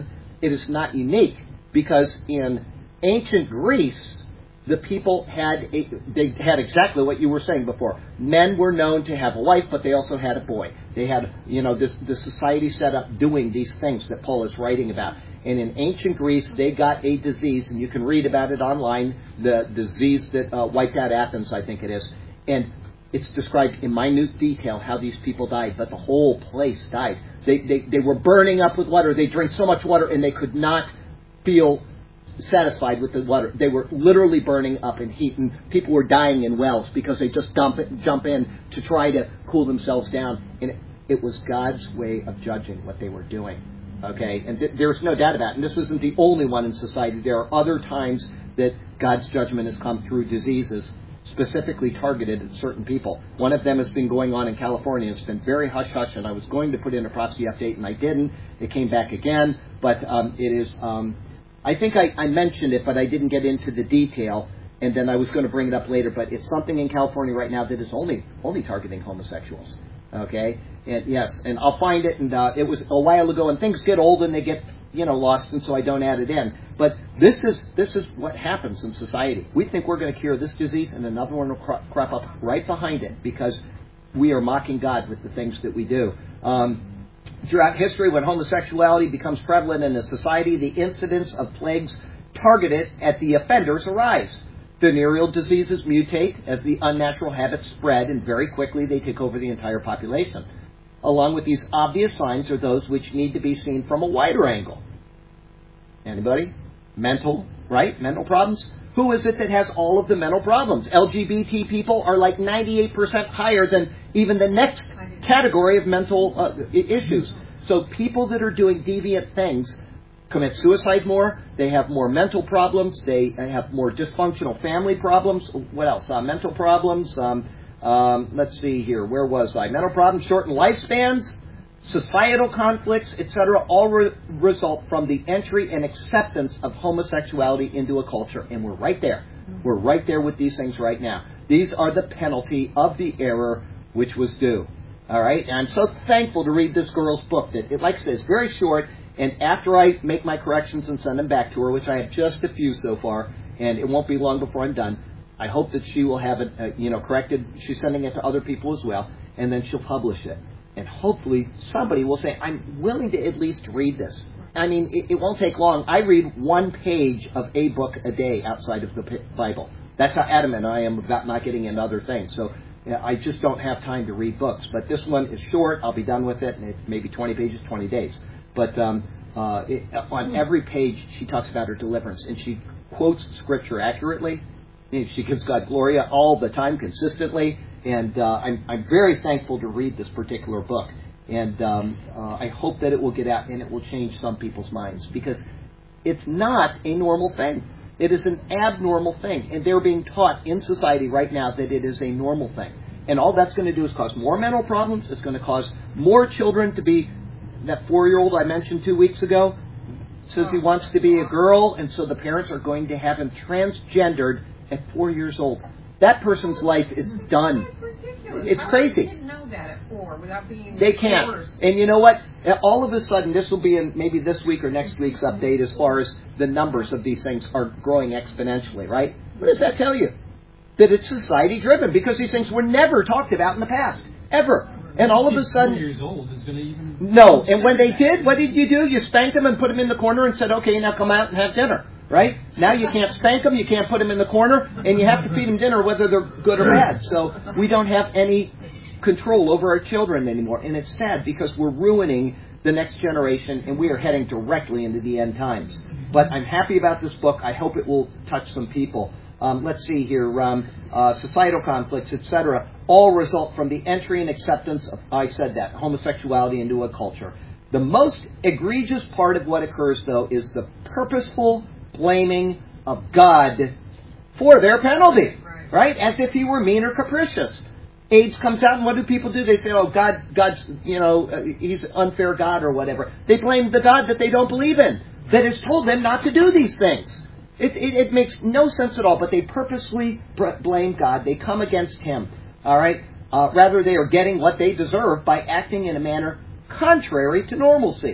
it is not unique, because in ancient Greece, the people had a, they had exactly what you were saying before. Men were known to have a wife, but they also had a boy. They had, you know, this the society set up doing these things that Paul is writing about. And in ancient Greece, they got a disease, and you can read about it online, the disease that uh, wiped out Athens, I think it is. And it's described in minute detail how these people died, but the whole place died. They, they, they were burning up with water. They drank so much water, and they could not feel satisfied with the water. They were literally burning up in heat, and people were dying in wells because they just dump it, jump in to try to cool themselves down. And it, it was God's way of judging what they were doing. Okay, and th- there's no doubt about it. And this isn't the only one in society. There are other times that God's judgment has come through diseases specifically targeted at certain people. One of them has been going on in California. It's been very hush-hush, and I was going to put in a prophecy update, and I didn't. It came back again, but um, it is... Um, I think I, I mentioned it, but I didn't get into the detail, and then I was going to bring it up later, but it's something in California right now that is only only targeting homosexuals. Okay? And yes, and I'll find it, and uh, it was a while ago, and things get old and they get, you know, lost, and so I don't add it in. But this is this is what happens in society. We think we're going to cure this disease, and another one will cro- crop up right behind it, because we are mocking God with the things that we do. Um, Throughout history, when homosexuality becomes prevalent in a society, the incidence of plagues targeted at the offenders arise. Venereal diseases mutate as the unnatural habits spread, and very quickly they take over the entire population. Along with these obvious signs are those which need to be seen from a wider angle. Anybody? Mental, right? Mental problems? Who is it that has all of the mental problems? L G B T people are like ninety-eight percent higher than even the next category of mental uh, issues. So people that are doing deviant things commit suicide more. They have more mental problems. They have more dysfunctional family problems. What else? Uh, mental problems. Um, um, let's see here. Where was I? Mental problems, shortened lifespans, societal conflicts, et cetera, all re- result from the entry and acceptance of homosexuality into a culture. And we're right there. We're right there with these things right now. These are the penalty of the error which was due. All right? And I'm so thankful to read this girl's book. That, it, like I say, it's very short. And after I make my corrections and send them back to her, which I have just a few so far, and it won't be long before I'm done, I hope that she will have it, uh, you know, corrected. She's sending it to other people as well, and then she'll publish it. And hopefully somebody will say, I'm willing to at least read this. I mean, it, it won't take long. I read one page of a book a day outside of the Bible. That's how adamant I am about not getting into other things. So yeah, I just don't have time to read books. But this one is short. I'll be done with it. And it's maybe twenty pages, twenty days. But um, uh, it, on every page, she talks about her deliverance. And she quotes Scripture accurately. And she gives God glory all the time, consistently. And uh, I'm, I'm very thankful to read this particular book. And um, uh, I hope that it will get out and it will change some people's minds. Because it's not a normal thing. It is an abnormal thing. And they're being taught in society right now that it is a normal thing. And all that's going to do is cause more mental problems. It's going to cause more children to be... That four-year-old I mentioned two weeks ago says he wants to be a girl. And so the parents are going to have him transgendered at four years old. That person's life is done. It's crazy. They didn't know that at four without being They can't. forced. And you know what? All of a sudden, this will be in maybe this week or next week's update as far as the numbers of these things are growing exponentially, right? What does that tell you? That it's society-driven, because these things were never talked about in the past. Ever. And all of a sudden... Four years old is going to even... No. And when they did, what did you do? You spanked them and put them in the corner and said, okay, now come out and have dinner. Right? Now you can't spank them, you can't put them in the corner, and you have to feed them dinner whether they're good or bad. So we don't have any control over our children anymore. And it's sad because we're ruining the next generation, and we are heading directly into the end times. But I'm happy about this book. I hope it will touch some people. Um, let's see here. Um, uh, societal conflicts, et cetera, all result from the entry and acceptance of, I said that, homosexuality into a culture. The most egregious part of what occurs, though, is the purposeful blaming of God for their penalty, right. right? As if he were mean or capricious. AIDS comes out, and what do people do? They say, oh, God, God's, you know, uh, he's an unfair God or whatever. They blame the God that they don't believe in, that has told them not to do these things. It, it, it makes no sense at all, but they purposely blame God. They come against him, all right? Uh, rather, they are getting what they deserve by acting in a manner contrary to normalcy.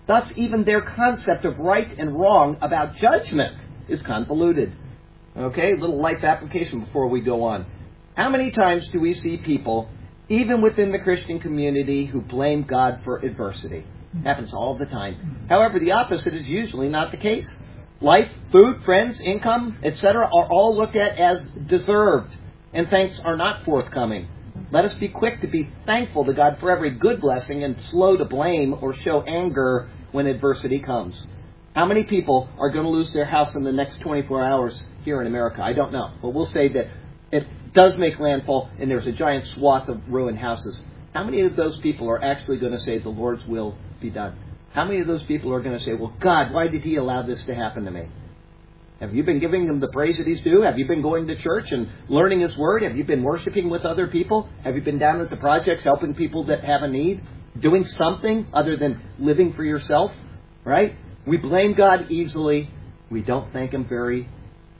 Thus, even their concept of right and wrong about judgment is convoluted. Okay, a little life application before we go on. How many times do we see people, even within the Christian community, who blame God for adversity? Happens all the time. However, the opposite is usually not the case. Life, food, friends, income, et cetera are all looked at as deserved, and thanks are not forthcoming. Let us be quick to be thankful to God for every good blessing and slow to blame or show anger when adversity comes. How many people are going to lose their house in the next twenty-four hours here in America? I don't know. But we'll say that it does make landfall and there's a giant swath of ruined houses. How many of those people are actually going to say the Lord's will be done? How many of those people are going to say, well, God, why did He allow this to happen to me? Have you been giving Him the praise that He's due? Have you been going to church and learning His Word? Have you been worshiping with other people? Have you been down at the projects helping people that have a need? Doing something other than living for yourself? Right? We blame God easily. We don't thank Him very,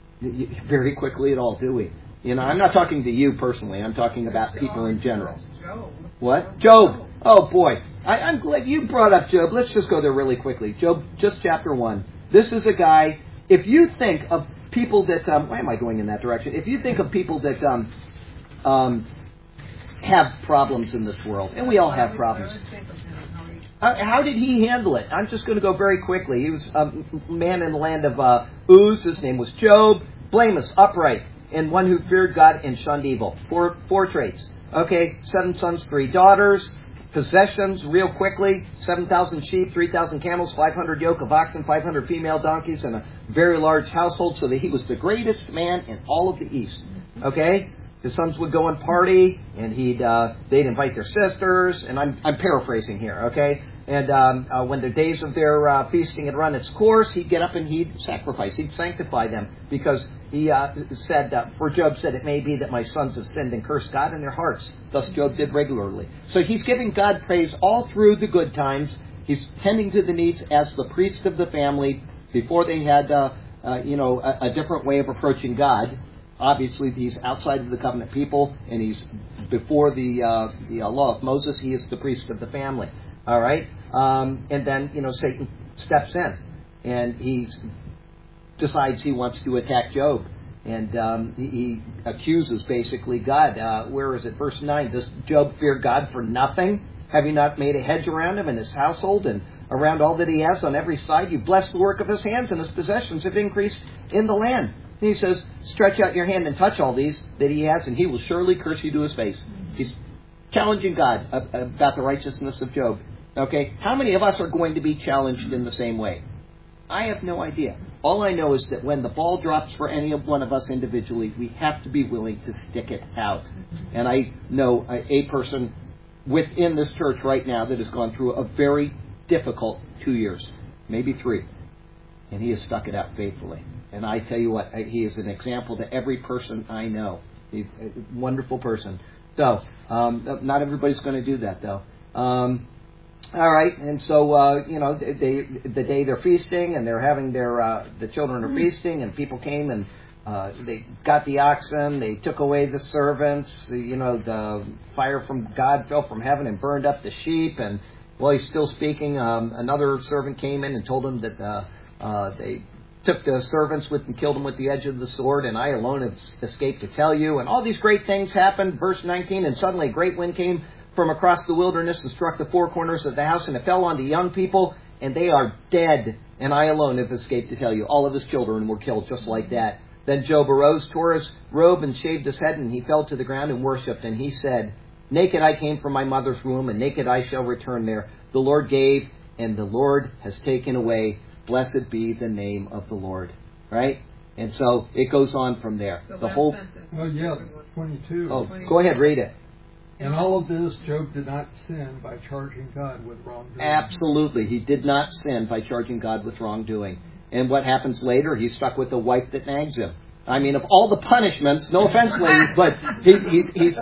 very quickly at all, do we? You know, I'm not talking to you personally. I'm talking about people in general. What? Job. Oh, boy. I, I'm glad you brought up Job. Let's just go there really quickly. Job, just chapter one. This is a guy, if you think of people that, um, why am I going in that direction? If you think of people that um, um, have problems in this world, and we all have problems. Uh, how did he handle it? I'm just going to go very quickly. He was a man in the land of uh, Uz. His name was Job. Blameless, upright, and one who feared God and shunned evil. Four, four traits. Okay, seven sons, three daughters. Possessions, real quickly, seven thousand sheep, three thousand camels, five hundred yoke of oxen, five hundred female donkeys, and a very large household, so that he was the greatest man in all of the East. Okay? His sons would go and party, and he'd uh, they'd invite their sisters, and I'm I'm paraphrasing here, okay? And um, uh, when the days of their uh, feasting had run its course, he'd get up and he'd sacrifice, he'd sanctify them, because he uh, said, uh, for Job said, it may be that my sons have sinned and cursed God in their hearts. Thus Job did regularly. So he's giving God praise all through the good times. He's tending to the needs as the priest of the family. Before they had, uh, uh, you know, a, a different way of approaching God. Obviously, he's outside of the covenant people, and he's before the, uh, the uh, law of Moses. He is the priest of the family. All right? Um, and then, you know, Satan steps in, and he decides he wants to attack Job. And um, he, he accuses, basically, God. Uh, where is it? Verse nine. Does Job fear God for nothing? Have you not made a hedge around him and his household and around all that he has on every side? You blessed the work of his hands, and his possessions have increased in the land. And he says, stretch out your hand and touch all these that he has, and he will surely curse you to his face. He's challenging God about the righteousness of Job. Okay, how many of us are going to be challenged in the same way? I have no idea. All I know is that when the ball drops for any of one of us individually, we have to be willing to stick it out. And I know a, a person within this church right now that has gone through a very difficult two years, maybe three, and he has stuck it out faithfully. And I tell you what, he is an example to every person I know. He's a wonderful person. So, um, not everybody's going to do that, though. Um, all right, and so, uh, you know, they, the day they're feasting and they're having their, uh, the children are feasting, and people came and uh, they got the oxen, they took away the servants, you know, the fire from God fell from heaven and burned up the sheep, and while he's still speaking, um, another servant came in and told him that uh, uh, they took the servants with and killed them with the edge of the sword, and I alone have escaped to tell you. And all these great things happened. Verse nineteen, and suddenly a great wind came from across the wilderness and struck the four corners of the house, and it fell on the young people, and they are dead. And I alone have escaped to tell you. All of his children were killed just like that. Then Job arose, tore his robe, and shaved his head, and he fell to the ground and worshipped. And he said, naked I came from my mother's womb, and naked I shall return there. The Lord gave, and the Lord has taken away. Blessed be the name of the Lord. Right? And so it goes on from there. The, the whole. Oh, yeah, twenty-two. Oh, go ahead, read it. In all of this, Job did not sin by charging God with wrongdoing. Absolutely. He did not sin by charging God with wrongdoing. And what happens later? He's stuck with a wife that nags him. I mean, of all the punishments, no offense, ladies, but he's, he's, he's,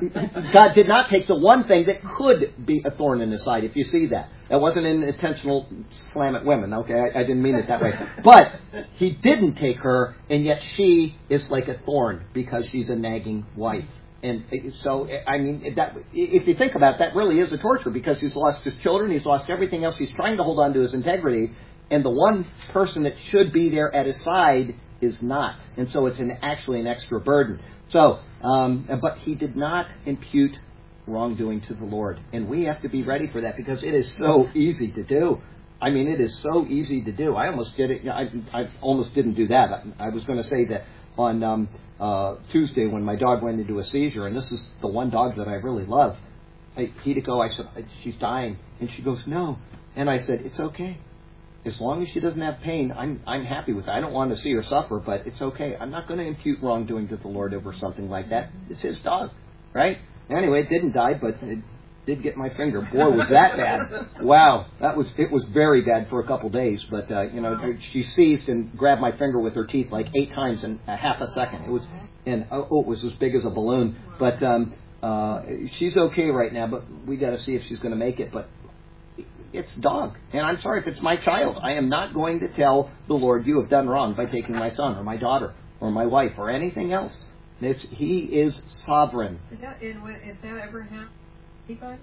God did not take the one thing that could be a thorn in his side, if you see that. That wasn't an intentional slam at women, okay? I, I didn't mean it that way. But he didn't take her, and yet she is like a thorn because she's a nagging wife. And so, I mean, that if you think about it, that really is a torture because he's lost his children, he's lost everything else. He's trying to hold on to his integrity, and the one person that should be there at his side is not. And so it's an, actually an extra burden. So, um, but he did not impute wrongdoing to the Lord. And we have to be ready for that because it is so easy to do. I mean, it is so easy to do. I almost did it. I, I almost didn't do that. I, I was going to say that on um, uh, Tuesday when my dog went into a seizure, and this is the one dog that I really love, I, he to go, I said, she's dying. And she goes, no. And I said, it's okay. As long as she doesn't have pain, I'm I'm happy with it. I don't want to see her suffer, but it's okay. I'm not going to impute wrongdoing to the Lord over something like that. It's his dog, right? Anyway, it didn't die, but it did get my finger. Boy, was that bad. Wow, that was it was very bad for a couple days. But, uh, you know, she seized and grabbed my finger with her teeth like eight times in a half a second. It was, and oh, it was as big as a balloon. But um, uh, she's okay right now, but we got to see if she's going to make it. But it's dog. And I'm sorry if it's my child. I am not going to tell the Lord, you have done wrong by taking my son or my daughter or my wife or anything else. It's, he is sovereign. Is that, is that ever happened? Anybody?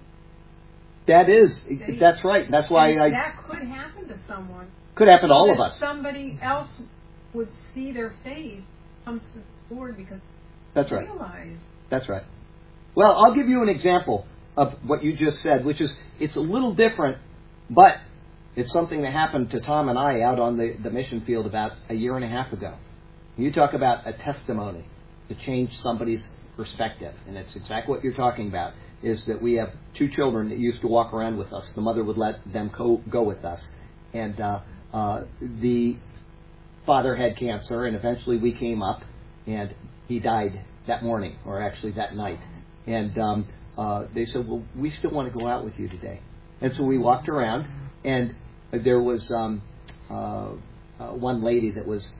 That is. That's right. That's why I... That could happen to someone. Could happen to all of us. Somebody else would see their faith come to the Lord because That's right. realize. That's right. Well, I'll give you an example of what you just said, which is, it's a little different, but it's something that happened to Tom and I out on the, the mission field about a year and a half ago. You talk about a testimony to change somebody's perspective, and it's exactly what you're talking about, is that we have two children that used to walk around with us. The mother would let them co- go with us. And uh, uh, the father had cancer, and eventually we came up, and he died that morning, or actually that night. And um, uh, they said, well, we still want to go out with you today. And so we walked around, and there was um, uh, uh, one lady that was,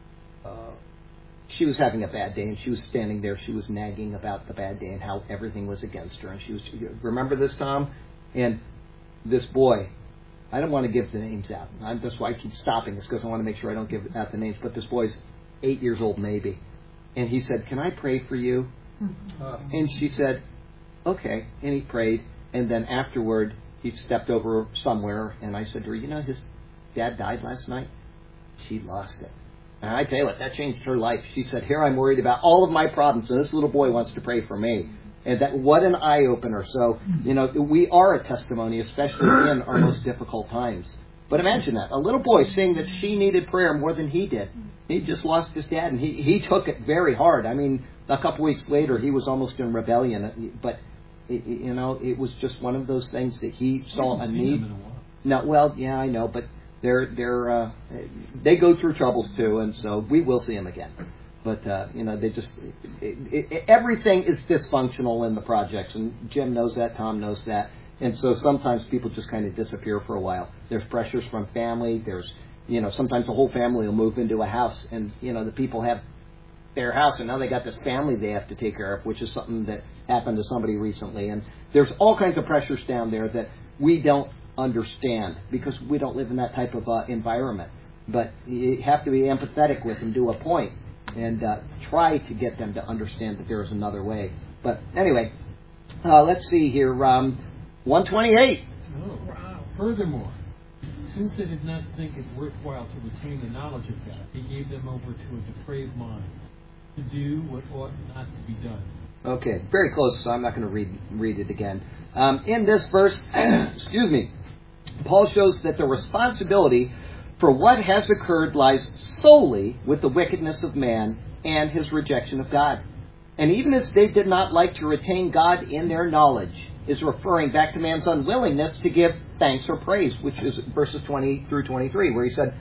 uh, she was having a bad day, and she was standing there. She was nagging about the bad day and how everything was against her. And she was, remember this, Tom? And this boy, I don't want to give the names out. I'm, that's why I keep stopping this, because I want to make sure I don't give out the names. But this boy's eight years old, maybe. And he said, can I pray for you? Uh, and she said, okay. And he prayed. And then afterward, he stepped over somewhere. And I said to her, you know, his dad died last night. She lost it. And I tell you what, that changed her life. She said, here I'm worried about all of my problems, and this little boy wants to pray for me. And that, what an eye-opener. So, you know, we are a testimony, especially in our most difficult times. But imagine that. A little boy saying that she needed prayer more than he did. He just lost his dad, and he, he took it very hard. I mean, a couple weeks later, he was almost in rebellion. But, it, you know, it was just one of those things that he saw a need. No, well, yeah, I know, but they're they're uh, they go through troubles too, and so we will see him again. But uh, you know, they just it, it, everything is dysfunctional in the projects, and Jim knows that, Tom knows that, and so sometimes people just kind of disappear for a while. There's pressures from family. There's you know sometimes the whole family will move into a house, and you know the people have their house, and now they got this family they have to take care of, which is something that happened to somebody recently. And there's all kinds of pressures down there that we don't understand because we don't live in that type of uh, environment. But you have to be empathetic with them to a point and uh, try to get them to understand that there is another way. But anyway, uh, let's see here. Um, one twenty-eight. Oh, wow. Furthermore, since they did not think it worthwhile to retain the knowledge of God, he gave them over to a depraved mind to do what ought not to be done. Okay, very close, so I'm not going to read read it again. Um, in this verse, excuse me, Paul shows that the responsibility for what has occurred lies solely with the wickedness of man and his rejection of God. And even as they did not like to retain God in their knowledge, is referring back to man's unwillingness to give thanks or praise, which is verses twenty through twenty-three, where he said,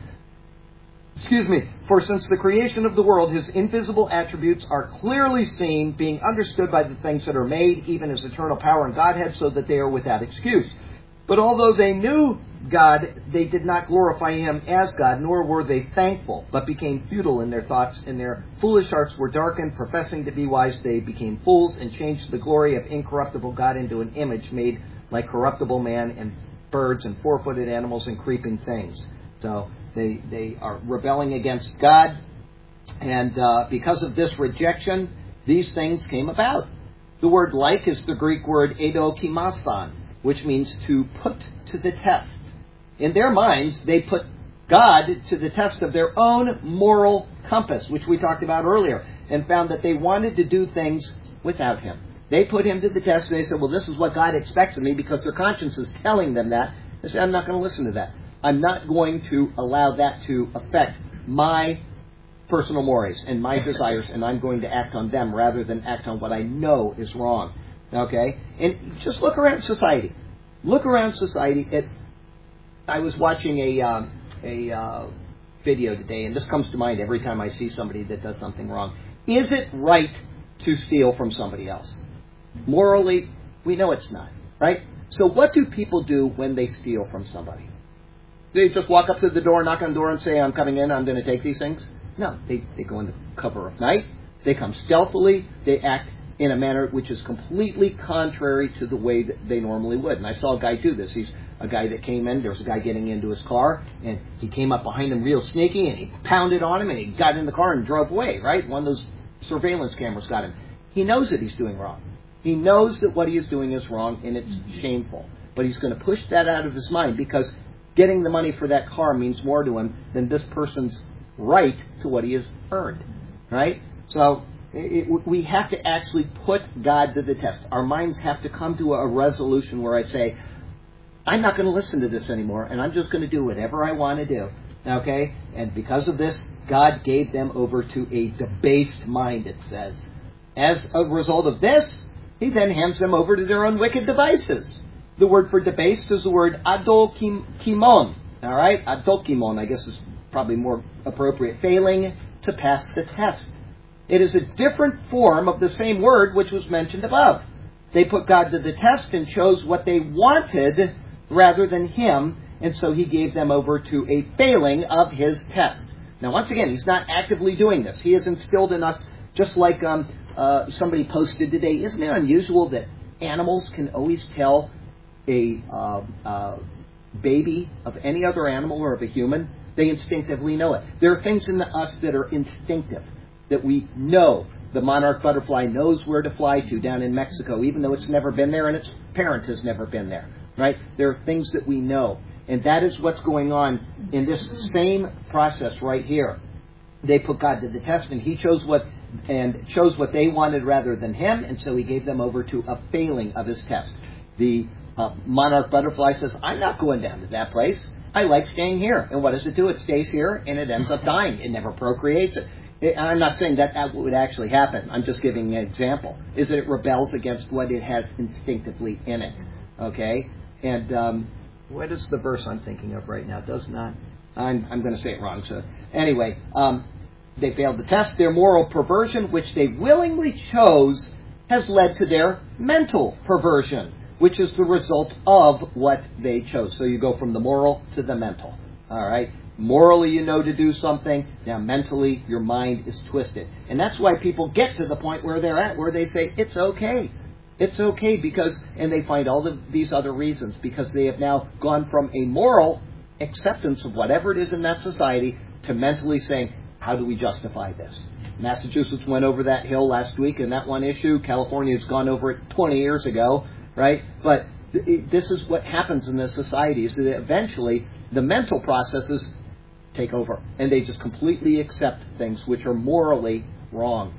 excuse me, for since the creation of the world, his invisible attributes are clearly seen, being understood by the things that are made, even his eternal power and Godhead, so that they are without excuse. But although they knew God, they did not glorify him as God, nor were they thankful, but became futile in their thoughts, and their foolish hearts were darkened. Professing to be wise, they became fools, and changed the glory of incorruptible God into an image made like corruptible man, and birds, and four-footed animals, and creeping things. So they they are rebelling against God, and uh, because of this rejection, these things came about. The word like is the Greek word edokimastan, which means to put to the test. In their minds, they put God to the test of their own moral compass, which we talked about earlier, and found that they wanted to do things without Him. They put Him to the test, and they said, well, this is what God expects of me, because their conscience is telling them that. They said, I'm not going to listen to that. I'm not going to allow that to affect my personal mores and my desires, and I'm going to act on them rather than act on what I know is wrong. Okay? And just look around society. Look around society. It, I was watching a um, a uh, video today, and this comes to mind every time I see somebody that does something wrong. Is it right to steal from somebody else? Morally, we know it's not, right? So what do people do when they steal from somebody? Do they just walk up to the door, knock on the door, and say, I'm coming in, I'm going to take these things? No, they, they go in the cover of night, they come stealthily, they act in a manner which is completely contrary to the way that they normally would. And I saw a guy do this. He's a guy that came in, there was a guy getting into his car, and he came up behind him real sneaky, and he pounded on him, and he got in the car and drove away, right? One of those surveillance cameras got him. He knows that he's doing wrong. He knows that what he is doing is wrong, and it's shameful. But he's going to push that out of his mind, because getting the money for that car means more to him than this person's right to what he has earned, right? So it, it, we have to actually put God to the test. Our minds have to come to a resolution where I say, I'm not going to listen to this anymore, and I'm just going to do whatever I want to do, okay? And because of this, God gave them over to a debased mind, it says. As a result of this, He then hands them over to their own wicked devices. The word for debased is the word adokimon, all right? Adokimon, I guess, is probably more appropriate. Failing to pass the test. It is a different form of the same word which was mentioned above. They put God to the test and chose what they wanted rather than Him, and so He gave them over to a failing of His test. Now, once again, He's not actively doing this. He has instilled in us, just like um, uh, somebody posted today, isn't it unusual that animals can always tell a uh, uh, baby of any other animal or of a human? They instinctively know it. There are things in us that are instinctive, that we know. The monarch butterfly knows where to fly to down in Mexico, even though it's never been there and its parent has never been there, right? There are things that we know. And that is what's going on in this same process right here. They put God to the test, and He chose what and chose what they wanted rather than Him, and so He gave them over to a failing of His test. The uh, monarch butterfly says, I'm not going down to that place. I like staying here. And what does it do? It stays here, and it ends up dying. It never procreates. It, it, I'm not saying that that would actually happen. I'm just giving an example. Is that it rebels against what it has instinctively in it. Okay? And um, what is the verse I'm thinking of right now? It does not. I'm, I'm going to say it wrong. So anyway, um, they failed to test. Their moral perversion, which they willingly chose, has led to their mental perversion, which is the result of what they chose. So you go from the moral to the mental. All right? Morally, you know to do something. Now, mentally, your mind is twisted. And that's why people get to the point where they're at, where they say, it's okay. It's okay because, and they find all of these other reasons, because they have now gone from a moral acceptance of whatever it is in that society to mentally saying, how do we justify this? Massachusetts went over that hill last week in that one issue. California's gone over it twenty years ago. Right? But th- this is what happens in this society, is that eventually the mental processes take over, and they just completely accept things which are morally wrong.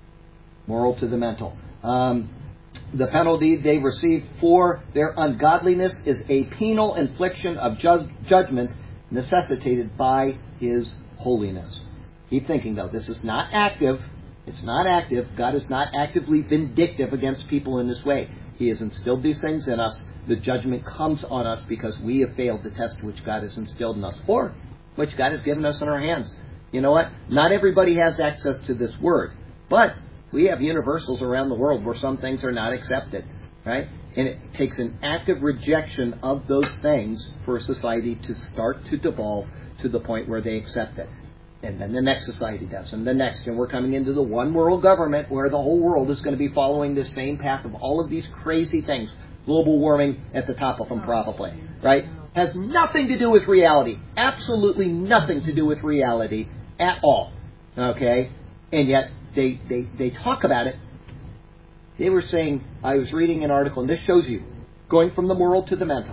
Moral to the mental. Um, the penalty they receive for their ungodliness is a penal infliction of ju- judgment necessitated by His holiness. Keep thinking, though, this is not active. It's not active. God is not actively vindictive against people in this way. He has instilled these things in us. The judgment comes on us because we have failed the test which God has instilled in us, or which God has given us in our hands. You know what? Not everybody has access to this word, but we have universals around the world where some things are not accepted, right? And it takes an active rejection of those things for a society to start to devolve to the point where they accept it. And then the next society does, and the next. And we're coming into the one world government where the whole world is going to be following the same path of all of these crazy things. Global warming at the top of them probably, right? Has nothing to do with reality. Absolutely nothing to do with reality at all. Okay? And yet they, they, they talk about it They were saying, I was reading an article, and this shows you, going from the moral to the mental.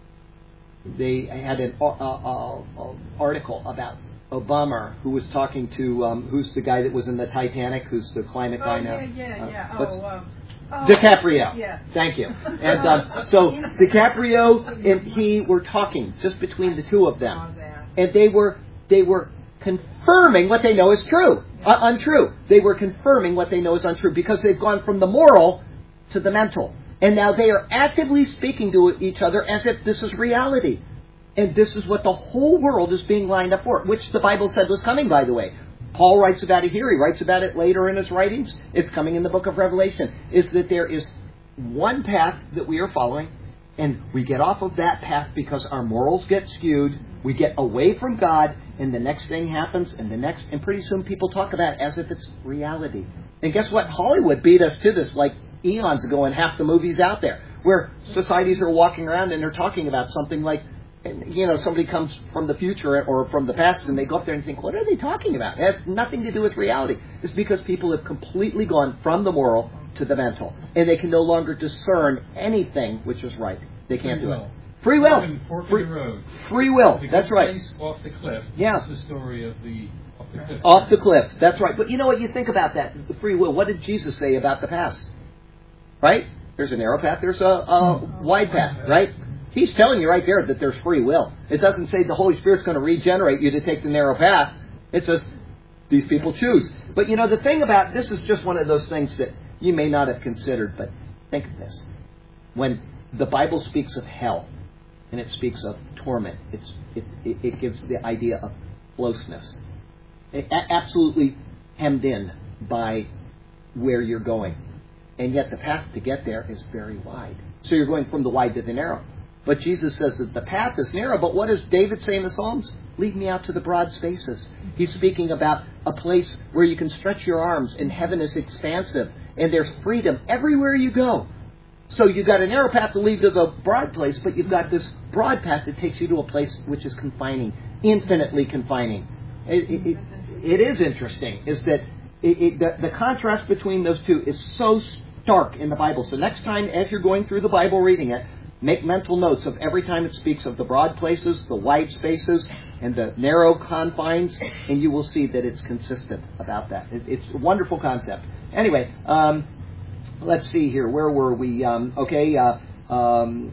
They had an uh, uh, uh, article about Obama, who was talking to, um, who's the guy that was in the Titanic, who's the climate Oh, guy yeah, now? yeah, Uh, yeah. what's- Oh, um, oh, DiCaprio. Yeah. Thank you. And um, so DiCaprio and he were talking just between the two of them, Saw that. and they were they were confirming what they know is true, uh, untrue. They were confirming what they know is untrue because they've gone from the moral to the mental, and now they are actively speaking to each other as if this is reality, and this is what the whole world is being lined up for, which the Bible said was coming, by the way. Paul writes about it here. He writes about it later in his writings. It's coming in the book of Revelation. Is that there is one path that we are following, and we get off of that path because our morals get skewed. We get away from God, and the next thing happens, and the next, and pretty soon people talk about it as if it's reality. And guess what? Hollywood beat us to this like eons ago in half the movies out there, where societies are walking around and they're talking about something like, you know, somebody comes from the future or from the past and they go up there and think, what are they talking about? It has nothing to do with reality. It's because people have completely gone from the moral to the mental. And they can no longer discern anything which is right. They can't Free do it. will. Free will. Even fork in Free, the road. free will. The That's good right. place off the cliff. Yeah. That's the story of the off the cliff. Off the cliff. That's right. But you know what? You think about that. The free will. What did Jesus say about the past? Right? There's a narrow path. There's a, a wide path. Right? He's telling you right there that there's free will. It doesn't say the Holy Spirit's going to regenerate you to take the narrow path. It says these people choose. But you know, the thing about this is just one of those things that you may not have considered, but think of this. When the Bible speaks of hell and it speaks of torment, it's, it, it, it gives the idea of closeness. It, a- absolutely hemmed in by where you're going. And yet the path to get there is very wide. So you're going from the wide to the narrow. But Jesus says that the path is narrow. But what does David say in the Psalms? Lead me out to the broad spaces. He's speaking about a place where you can stretch your arms and heaven is expansive. And there's freedom everywhere you go. So you've got a narrow path to lead to the broad place, but you've got this broad path that takes you to a place which is confining, infinitely confining. It, it, it, it is interesting, is that it, it, the, the contrast between those two is so stark in the Bible. So next time, as you're going through the Bible reading it, make mental notes of every time it speaks of the broad places, the wide spaces, and the narrow confines, and you will see that it's consistent about that. It, it's a wonderful concept. Anyway, um, let's see here. Where were we? Um, okay, uh, um,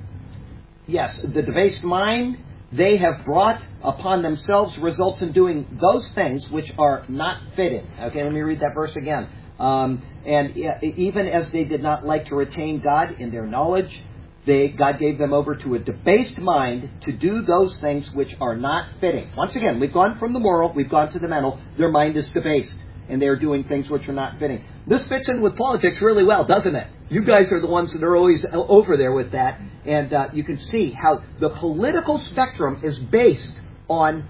yes, the debased mind, they have brought upon themselves results in doing those things which are not fitting. Okay, let me read that verse again. Um, and even as they did not like to retain God in their knowledge, They, God gave them over to a debased mind to do those things which are not fitting. Once again, we've gone from the moral, we've gone to the mental. Their mind is debased, and they're doing things which are not fitting. This fits in with politics really well, doesn't it? You guys are the ones that are always over there with that. And uh, you can see how the political spectrum is based on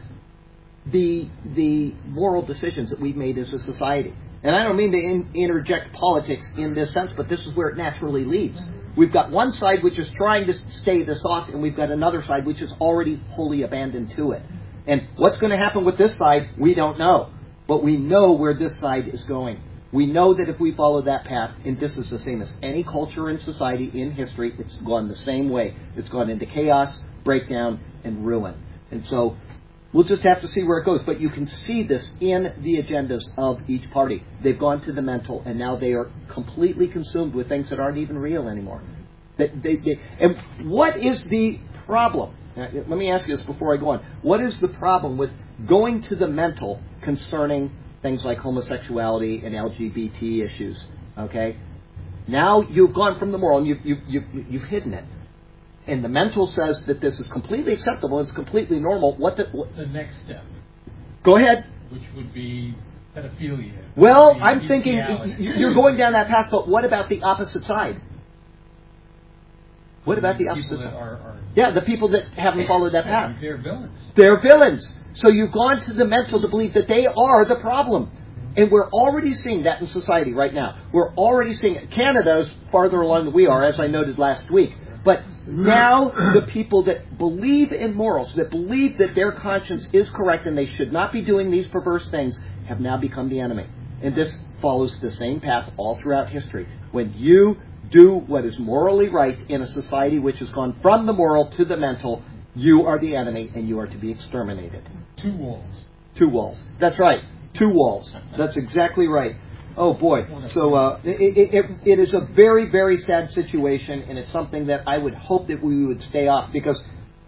the, the moral decisions that we've made as a society. And I don't mean to in, interject politics in this sense, but this is where it naturally leads. We've got one side which is trying to stay this off, and we've got another side which is already wholly abandoned to it. And what's going to happen with this side, we don't know. But we know where this side is going. We know that if we follow that path, and this is the same as any culture in society in history, it's gone the same way. It's gone into chaos, breakdown, and ruin. And so we'll just have to see where it goes. But you can see this in the agendas of each party. They've gone to the mental, and now they are completely consumed with things that aren't even real anymore. They, they, they, and what is the problem? Now, let me ask you this before I go on. What is the problem with going to the mental concerning things like homosexuality and L G B T issues? Okay? Now you've gone from the moral, and you've, you've, you've, you've hidden it. And the mental says that this is completely acceptable, it's completely normal. What the, what, The next step, go ahead. which would be pedophilia. Well, Would be I'm thinking bestiality. you're going down that path, but what about the opposite side? What about the opposite People that side? are, are Yeah, the people that haven't followed that path. They're villains. They're villains. So you've gone to the mental to believe that they are the problem. And we're already seeing that in society right now. We're already seeing it. Canada's farther along than we are, as I noted last week. But now the people that believe in morals, that believe that their conscience is correct and they should not be doing these perverse things, have now become the enemy. And this follows the same path all throughout history. When you do what is morally right in a society which has gone from the moral to the mental, you are the enemy and you are to be exterminated. Two walls. Two walls. That's right. Two walls. That's exactly right. Oh boy. So uh, it, it, it is a very, very sad situation, and it's something that I would hope that we would stay off, because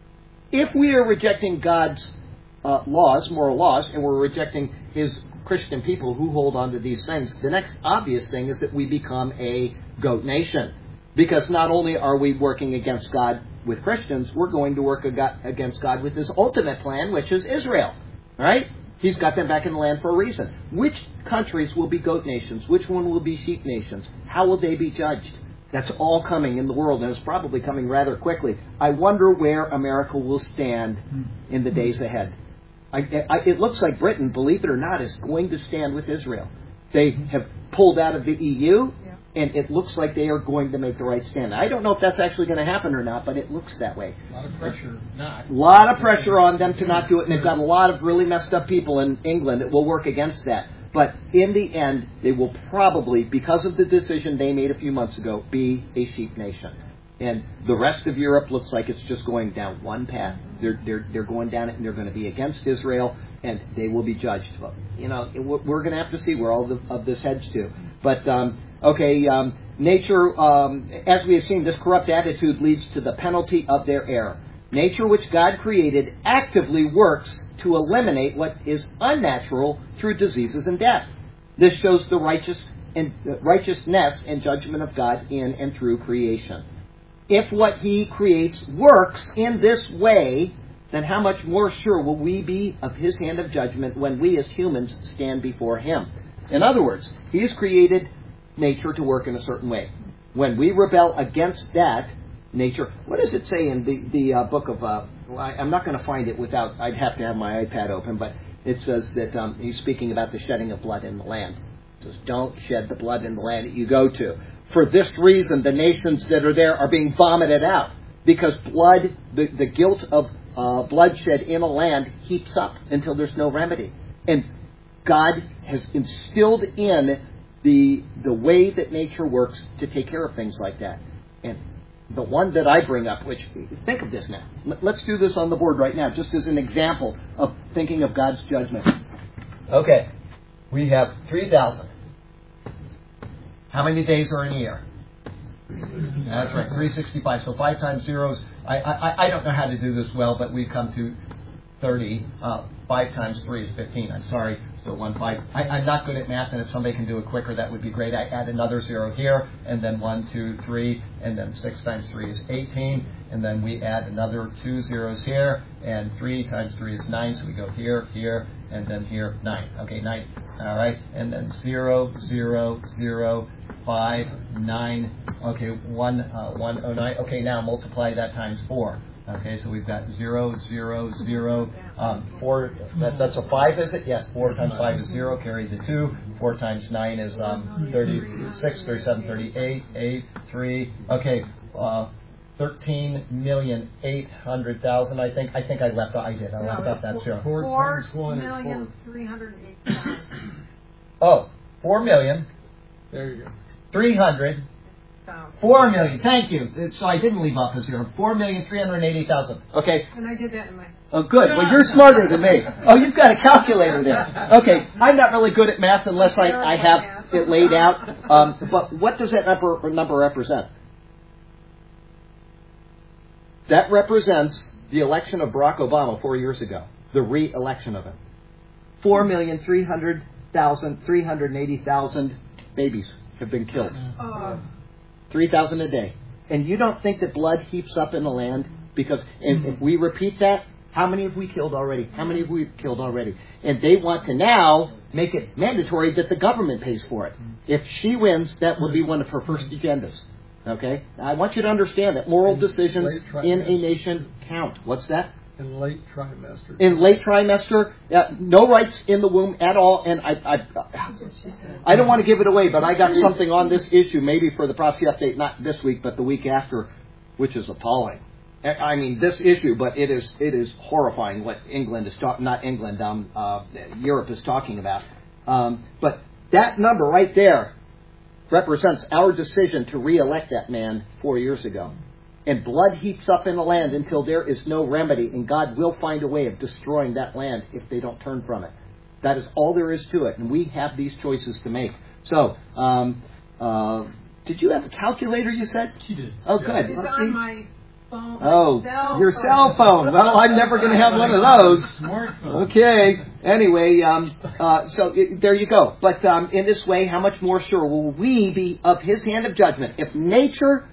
if we are rejecting God's uh, laws, moral laws, and we're rejecting His Christian people who hold on to these things, the next obvious thing is that we become a goat nation. Because not only are we working against God with Christians, we're going to work against God with His ultimate plan, which is Israel. Right? He's got them back in the land for a reason. Which countries will be goat nations? Which one will be sheep nations? How will they be judged? That's all coming in the world, and it's probably coming rather quickly. I wonder where America will stand in the days ahead. I, I, it looks like Britain, believe it or not, is going to stand with Israel. They have pulled out of the E U, and it looks like they are going to make the right stand. I don't know if that's actually going to happen or not, but it looks that way. A lot of pressure not. A lot of pressure on them to not do it, and they've got a lot of really messed up people in England that will work against that. But in the end, they will probably, because of the decision they made a few months ago, be a sheep nation. And the rest of Europe looks like it's just going down one path. They're they're they're going down it, and they're going to be against Israel, and they will be judged. But, you know, we're going to have to see where all the, of this heads to. But um, okay, um, nature, um, as we have seen, this corrupt attitude leads to the penalty of their error. Nature, which God created, actively works to eliminate what is unnatural through diseases and death. This shows the righteous and uh, righteousness and judgment of God in and through creation. If what He creates works in this way, then how much more sure will we be of His hand of judgment when we as humans stand before Him? In other words, He has created nature to work in a certain way. When we rebel against that nature, what does it say in the, the uh, book of, uh, well, I, I'm not going to find it without, I'd have to have my iPad open, but it says that um, He's speaking about the shedding of blood in the land. It says, don't shed the blood in the land that you go to. For this reason, the nations that are there are being vomited out, because blood, the, the guilt of uh, bloodshed in a land heaps up until there's no remedy. And God has instilled in the the way that nature works to take care of things like that. And the one that I bring up, which, think of this now. Let's do this on the board right now, just as an example of thinking of God's judgment. Okay, we have three thousand. How many days are in a year? That's right, three hundred sixty-five. So five times zeros. I, I I don't know how to do this well, but we come to thirty. Uh, five times three is fifteen. I'm sorry. So one five. I, I'm not good at math, and if somebody can do it quicker, that would be great. I add another zero here, and then one, two, three, and then six times three is eighteen, and then we add another two zeros here, and three times three is nine. So we go here, here, and then here, nine. Okay, nine. All right, and then zero, zero, zero, five, nine. Okay, one, uh, one oh nine. Okay, now multiply that times four. Okay, so we've got zero, zero, zero, um, four. That, that's a five, is it? Yes, four times five is zero. Carry the two. Four times nine is um, thirty-six, thirty-seven, thirty-eight, eight, three. Okay, uh, thirteen million eight hundred thousand. I think. I think I left. I did. I left out that zero. Four Four times one is million four. three hundred eighty thousand. Oh, four million There you go. three hundred. Four million. Thank you. So I didn't leave off a zero. Four million three hundred eighty thousand. Okay. And I did that in my. Oh, good. Well, you're smarter than me. Oh, you've got a calculator there. Okay. I'm not really good at math unless I, I have it laid out. Um, but what does that number, number represent? That represents the election of Barack Obama four years ago. The re-election of him. Four million three hundred thousand, three hundred eighty thousand babies have been killed. Uh, three thousand a day. And you don't think that blood heaps up in the land? Because and if we repeat that, how many have we killed already? How many have we killed already? And they want to now make it mandatory that the government pays for it. If she wins, that will be one of her first agendas. Okay? Now, I want you to understand that moral decisions in a nation count. What's that? In late trimester. In late trimester, uh, no rights in the womb at all. And I, I, I don't want to give it away, but I got something on this issue, maybe for the prophecy update, not this week, but the week after, which is appalling. I mean, this issue, but it is it is horrifying what England is talking. Not England, um, uh, Europe is talking about. Um, but That number right there represents our decision to re-elect that man four years ago. And blood heaps up in the land until there is no remedy, and God will find a way of destroying that land if they don't turn from it. That is all there is to it, and we have these choices to make. So, um, uh, did you have a calculator, you said? She did. Oh, Yeah. good. It's Let's on see. my phone. Oh, cell your phone. cell phone. Well, I'm never going to have one of those. Smartphone. Okay. Anyway, um, uh, so it, there you go. But um, in this way, how much more sure will we be of His hand of judgment? If nature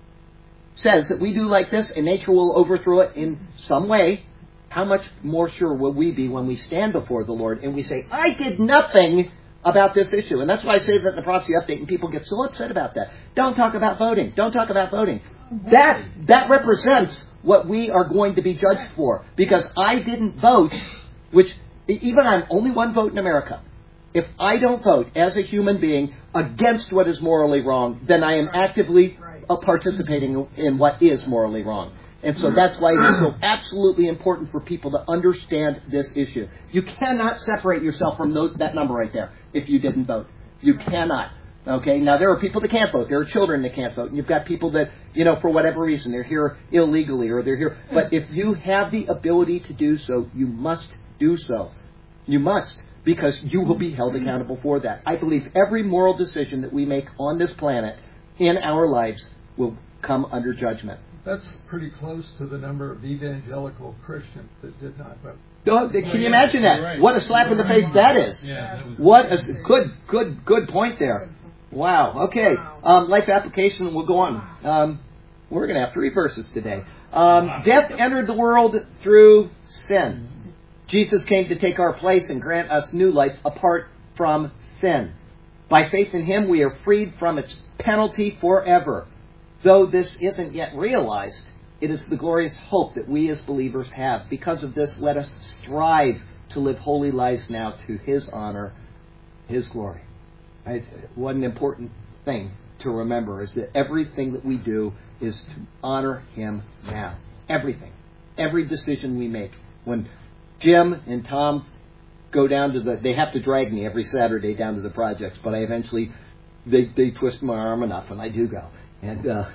says that we do like this and nature will overthrow it in some way, how much more sure will we be when we stand before the Lord and we say, I did nothing about this issue? And that's why I say that in the prophecy update, and people get so upset about that. Don't talk about voting. Don't talk about voting. That that represents what we are going to be judged for. Because I didn't vote, which even I'm only one vote in America. If I don't vote as a human being against what is morally wrong, then I am actively uh, participating in what is morally wrong. And so that's why it is so absolutely important for people to understand this issue. You cannot separate yourself from those, that number right there if you didn't vote. You cannot. Okay? Now, there are people that can't vote. There are children that can't vote. And you've got people that, you know, for whatever reason, they're here illegally or they're here. But if you have the ability to do so, you must do so. You must, because you will be held accountable for that. I believe every moral decision that we make on this planet in our lives will come under judgment. That's pretty close to the number of evangelical Christians that did not vote. Oh, can you imagine that? Right. What a slap in the face that is. Yeah, that was What a good, good, good point there. Wow. Okay. Um, life application, we'll go on. Um, we're going to have three verses today. Um, death entered the world through sin. Jesus came to take our place and grant us new life apart from sin. By faith in Him, we are freed from its penalty forever. Though this isn't yet realized, it is the glorious hope that we as believers have. Because of this, let us strive to live holy lives now to His honor, His glory. Right? What an important thing to remember is that everything that we do is to honor Him now. Everything. Every decision we make. When Jim and Tom go down to the... They have to drag me every Saturday down to the projects, but I eventually... They, they twist my arm enough, and I do go. And, uh,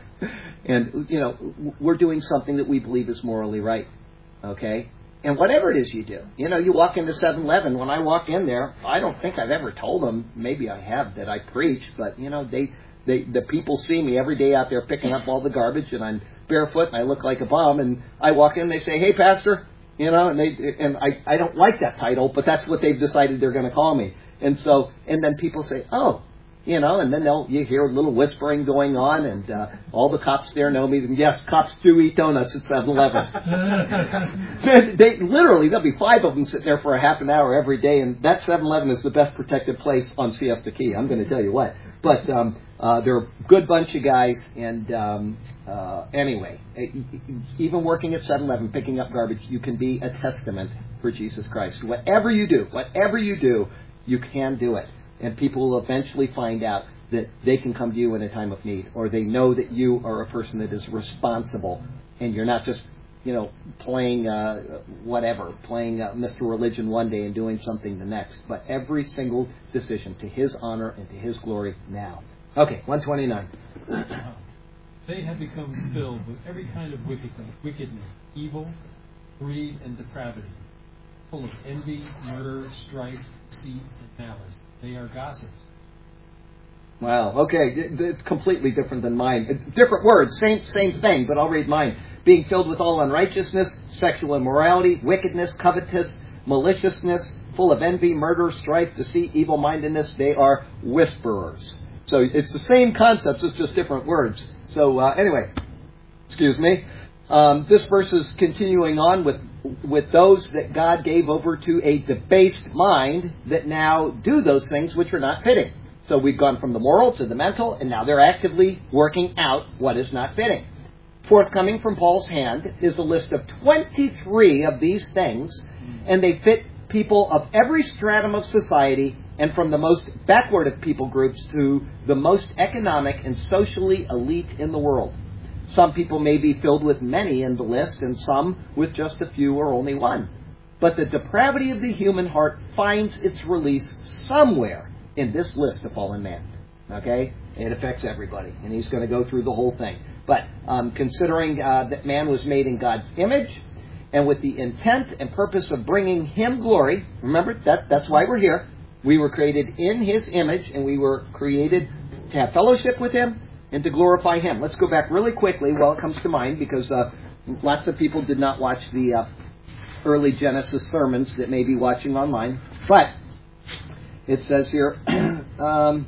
and you know, we're doing something that we believe is morally right, okay? And whatever it is you do, you know, you walk into seven eleven. When I walk in there, I don't think I've ever told them, maybe I have, that I preach, but, you know, they, they, the people see me every day out there picking up all the garbage, and I'm barefoot, and I look like a bum, and I walk in, and they say, hey, Pastor, you know, and they, and I, I don't like that title, but that's what they've decided they're going to call me. And so, and then people say, oh, you know, and then they'll you hear a little whispering going on, and uh, all the cops there know me. And yes, cops do eat donuts at seven eleven. they literally, there'll be five of them sitting there for a half an hour every day, and that seven eleven is the best protected place on Siesta Key. I'm going to tell you what. But um, uh, they're a good bunch of guys, and um, uh, anyway, even working at seven eleven, picking up garbage, you can be a testament for Jesus Christ. Whatever you do, whatever you do, you can do it. And people will eventually find out that they can come to you in a time of need, or they know that you are a person that is responsible, and you're not just, you know, playing uh, whatever, playing uh, Mister Religion one day and doing something the next. But every single decision to His honor and to His glory now. Okay, one twenty-nine. They have become filled with every kind of wickedness, wickedness, evil, greed, and depravity, full of envy, murder, strife, deceit, and malice. They are gossips. Wow, okay, it's completely different than mine. Different words, same same thing, but I'll read mine. Being filled with all unrighteousness, sexual immorality, wickedness, covetous, maliciousness, full of envy, murder, strife, deceit, evil-mindedness, they are whisperers. So it's the same concepts, it's just different words. So uh, anyway, excuse me. Um, this verse is continuing on with with those that God gave over to a debased mind that now do those things which are not fitting. So we've gone from the moral to the mental, and now they're actively working out what is not fitting. Forthcoming from Paul's hand is a list of twenty-three of these things, and they fit people of every stratum of society, and from the most backward of people groups to the most economic and socially elite in the world. Some people may be filled with many in the list, and some with just a few or only one. But the depravity of the human heart finds its release somewhere in this list of fallen man. Okay? It affects everybody. And he's going to go through the whole thing. But um, considering uh, that man was made in God's image, and with the intent and purpose of bringing him glory, remember, that that's why we're here. We were created in his image, and we were created to have fellowship with him and to glorify him. Let's go back really quickly while it comes to mind, because uh, lots of people did not watch the uh, early Genesis sermons that may be watching online. But it says here, um,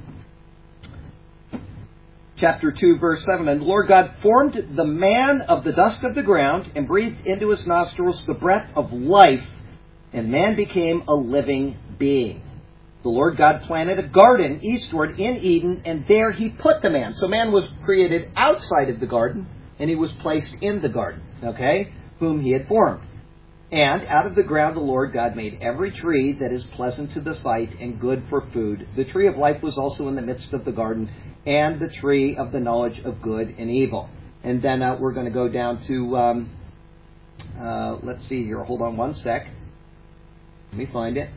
chapter two, verse seven, and the Lord God formed the man of the dust of the ground and breathed into his nostrils the breath of life, and man became a living being. The Lord God planted a garden eastward in Eden, and there he put the man. So man was created outside of the garden, and he was placed in the garden, okay, whom he had formed. And out of the ground the Lord God made every tree that is pleasant to the sight and good for food. The tree of life was also in the midst of the garden, and the tree of the knowledge of good and evil. And then uh, we're going to go down to, um, uh, let's see here, hold on one sec. Let me find it.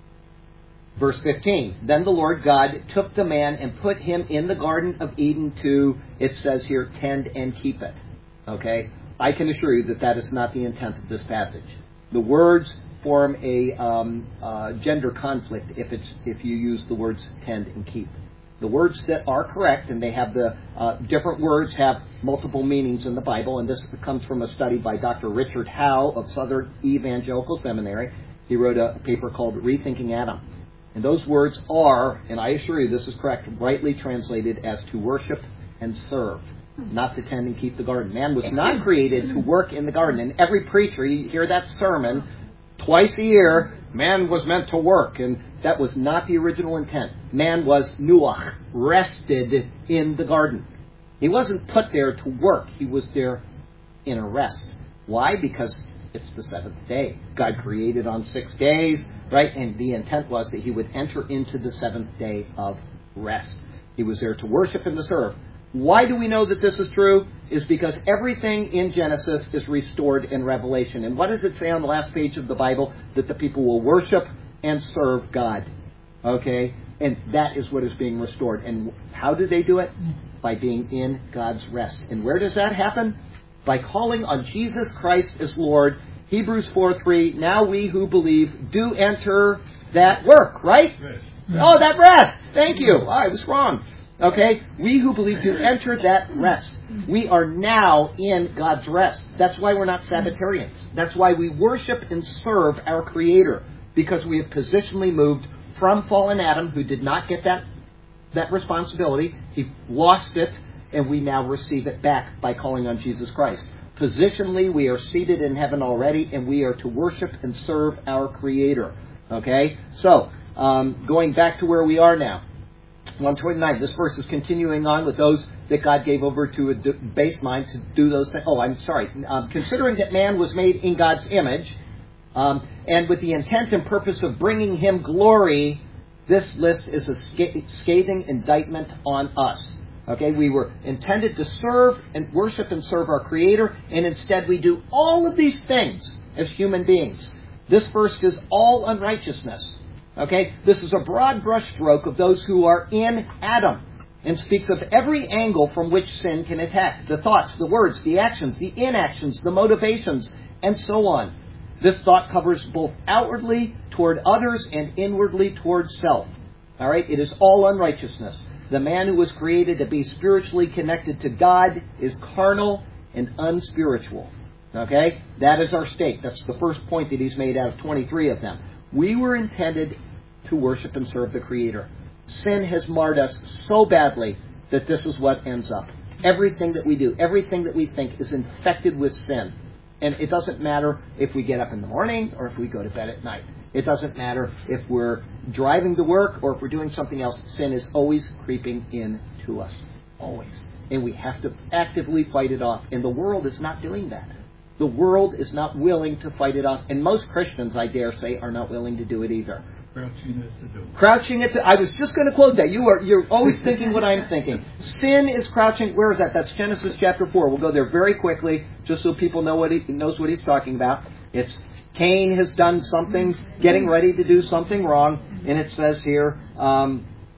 Verse fifteen, then the Lord God took the man and put him in the Garden of Eden to, it says here, tend and keep it. Okay? I can assure you that that is not the intent of this passage. The words form a um, uh, gender conflict if it's if you use the words tend and keep. The words that are correct, and they have the uh, different words have multiple meanings in the Bible, and this comes from a study by Doctor Richard Howe of Southern Evangelical Seminary. He wrote a paper called Rethinking Adam. And those words are, and I assure you this is correct, rightly translated as to worship and serve, not to tend and keep the garden. Man was not created to work in the garden. And every preacher, you hear that sermon twice a year, man was meant to work. And that was not the original intent. Man was nuach, rested in the garden. He wasn't put there to work. He was there in a rest. Why? Because it's the seventh day. God created on six days, right? And the intent was that he would enter into the seventh day of rest. He was there to worship and to serve. Why do we know that this is true? Is because everything in Genesis is restored in Revelation. And what does it say on the last page of the Bible? That the people will worship and serve God. Okay? And that is what is being restored. And how do they do it? By being in God's rest. And where does that happen? By calling on Jesus Christ as Lord. Hebrews four three, now we who believe do enter that work, right? Rest. Oh, that rest. Thank you. Oh, I was wrong. Okay? We who believe do enter that rest. We are now in God's rest. That's why we're not Sabbatarians. That's why we worship and serve our Creator. Because we have positionally moved from fallen Adam, who did not get that, that responsibility. He lost it. And we now receive it back by calling on Jesus Christ. Positionally, we are seated in heaven already, and we are to worship and serve our Creator. Okay? So, um, going back to where we are now. one twenty-nine, this verse is continuing on with those that God gave over to a base mind to do those things. Oh, I'm sorry. Um, considering that man was made in God's image, um, and with the intent and purpose of bringing him glory, this list is a scathing indictment on us. Okay, we were intended to serve and worship and serve our Creator, and instead we do all of these things as human beings. This verse is all unrighteousness. Okay, this is a broad brushstroke of those who are in Adam, and speaks of every angle from which sin can attack. The thoughts, the words, the actions, the inactions, the motivations, and so on. This thought covers both outwardly toward others and inwardly toward self. All right, it is all unrighteousness. The man who was created to be spiritually connected to God is carnal and unspiritual. Okay? That is our state. That's the first point that he's made out of twenty-three of them. We were intended to worship and serve the Creator. Sin has marred us so badly that this is what ends up. Everything that we do, everything that we think is infected with sin. And it doesn't matter if we get up in the morning or if we go to bed at night. It doesn't matter if we're driving to work or if we're doing something else. Sin is always creeping in to us. Always. And we have to actively fight it off. And the world is not doing that. The world is not willing to fight it off. And most Christians, I dare say, are not willing to do it either. Crouching at the door. Crouching at the... I was just going to quote that. You are, you're always thinking what I'm thinking. Sin is crouching... Where is that? That's Genesis chapter four. We'll go there very quickly, just so people know what he knows what he's talking about. It's... Cain has done something, getting ready to do something wrong, and it says here, um,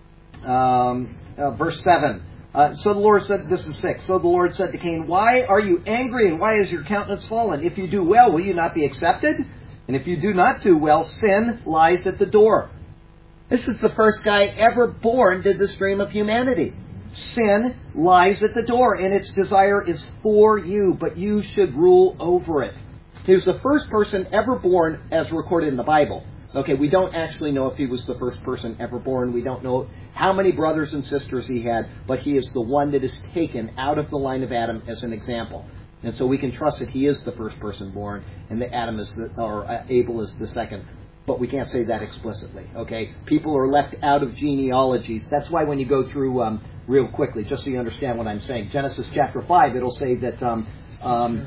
um, uh, verse seven. Uh, so the Lord said, this is six. So the Lord said to Cain, why are you angry and why is your countenance fallen? If you do well, will you not be accepted? And if you do not do well, sin lies at the door. This is the first guy ever born to the stream of humanity. Sin lies at the door, and its desire is for you, but you should rule over it. He was the first person ever born as recorded in the Bible. Okay, we don't actually know if he was the first person ever born. We don't know how many brothers and sisters he had, but he is the one that is taken out of the line of Adam as an example. And so we can trust that he is the first person born, and that Adam is the, or Abel is the second. But we can't say that explicitly. Okay, people are left out of genealogies. That's why when you go through um, real quickly, just so you understand what I'm saying, Genesis chapter five, it'll say that. Um, um,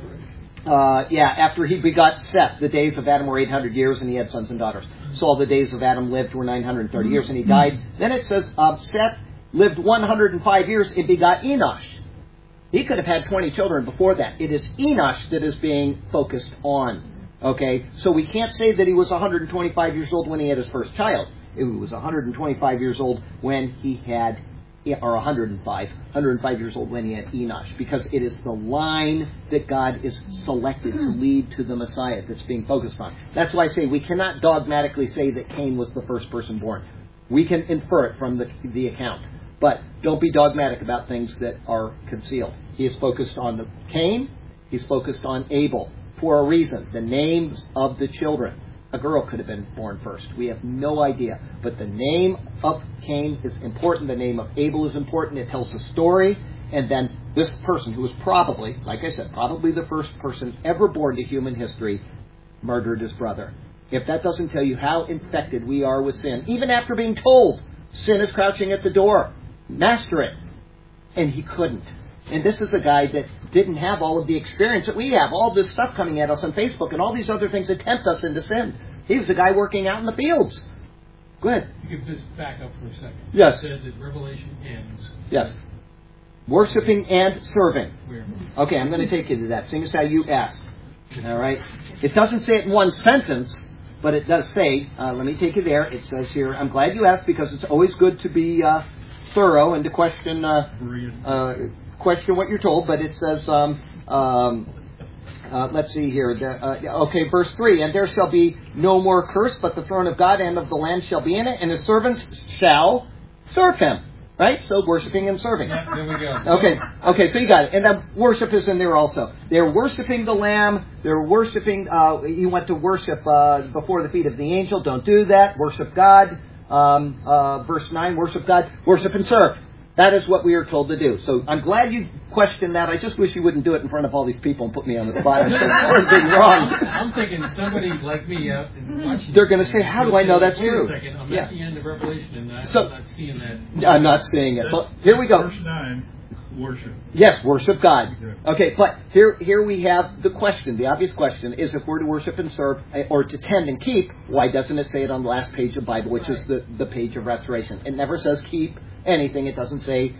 Uh, yeah, after he begot Seth, the days of Adam were eight hundred years, and he had sons and daughters. So all the days of Adam lived were nine hundred thirty years, and he died. Then it says uh, Seth lived one hundred five years and begot Enosh. He could have had twenty children before that. It is Enosh that is being focused on. Okay, so we can't say that he was one hundred twenty-five years old when he had his first child. He was one hundred twenty-five years old when he had, or one hundred five, one hundred five years old when he had Enosh, because it is the line that God is selected to lead to the Messiah that's being focused on. That's why I say we cannot dogmatically say that Cain was the first person born. We can infer it from the, the account, but don't be dogmatic about things that are concealed. He is focused on the Cain, he's focused on Abel, for a reason. The names of the children. A girl could have been born first. We have no idea. But the name of Cain is important. The name of Abel is important. It tells a story. And then this person, who was probably, like I said, probably the first person ever born to human history, murdered his brother. If that doesn't tell you how infected we are with sin, even after being told sin is crouching at the door, master it. And he couldn't. And this is a guy that didn't have all of the experience that we have, all this stuff coming at us on Facebook and all these other things that tempt us into sin. He was a guy working out in the fields. Go ahead. You can just back up for a second. Yes. You said that Revelation ends. Yes. Worshipping and serving. Where? Okay, I'm going to take you to that. Seeing as how you asked. All right. It doesn't say it in one sentence, but it does say, uh, let me take you there. It says here, I'm glad you asked because it's always good to be uh, thorough and to question uh, uh, question what you're told. But it says, um, um, uh, let's see here. There, uh, okay, verse three. And there shall be no more curse, but the throne of God and of the Lamb shall be in it, and his servants shall serve him. Right? So worshiping and serving. Yeah, there we go. Okay, okay, so you got it. And then worship is in there also. They're worshiping the Lamb. They're worshiping, uh, you went to worship uh, before the feet of the angel. Don't do that. Worship God. Um, uh, verse nine, worship God. Worship and serve. That is what we are told to do. So I'm glad you questioned that. I just wish you wouldn't do it in front of all these people and put me on the spot. I'm so being wrong. I'm thinking somebody like me out and watching. They're going to say, how do I know that's Wait true? a second. I'm Yeah. at the end of Revelation and I'm So- not seeing that. I'm not seeing it. But here we go. Verse nine, worship. Yes, worship God. Okay, but here here we have the question. The obvious question is, if we're to worship and serve, or to tend and keep, why doesn't it say it on the last page of the Bible, which is the, the page of restoration? It never says keep anything. It doesn't say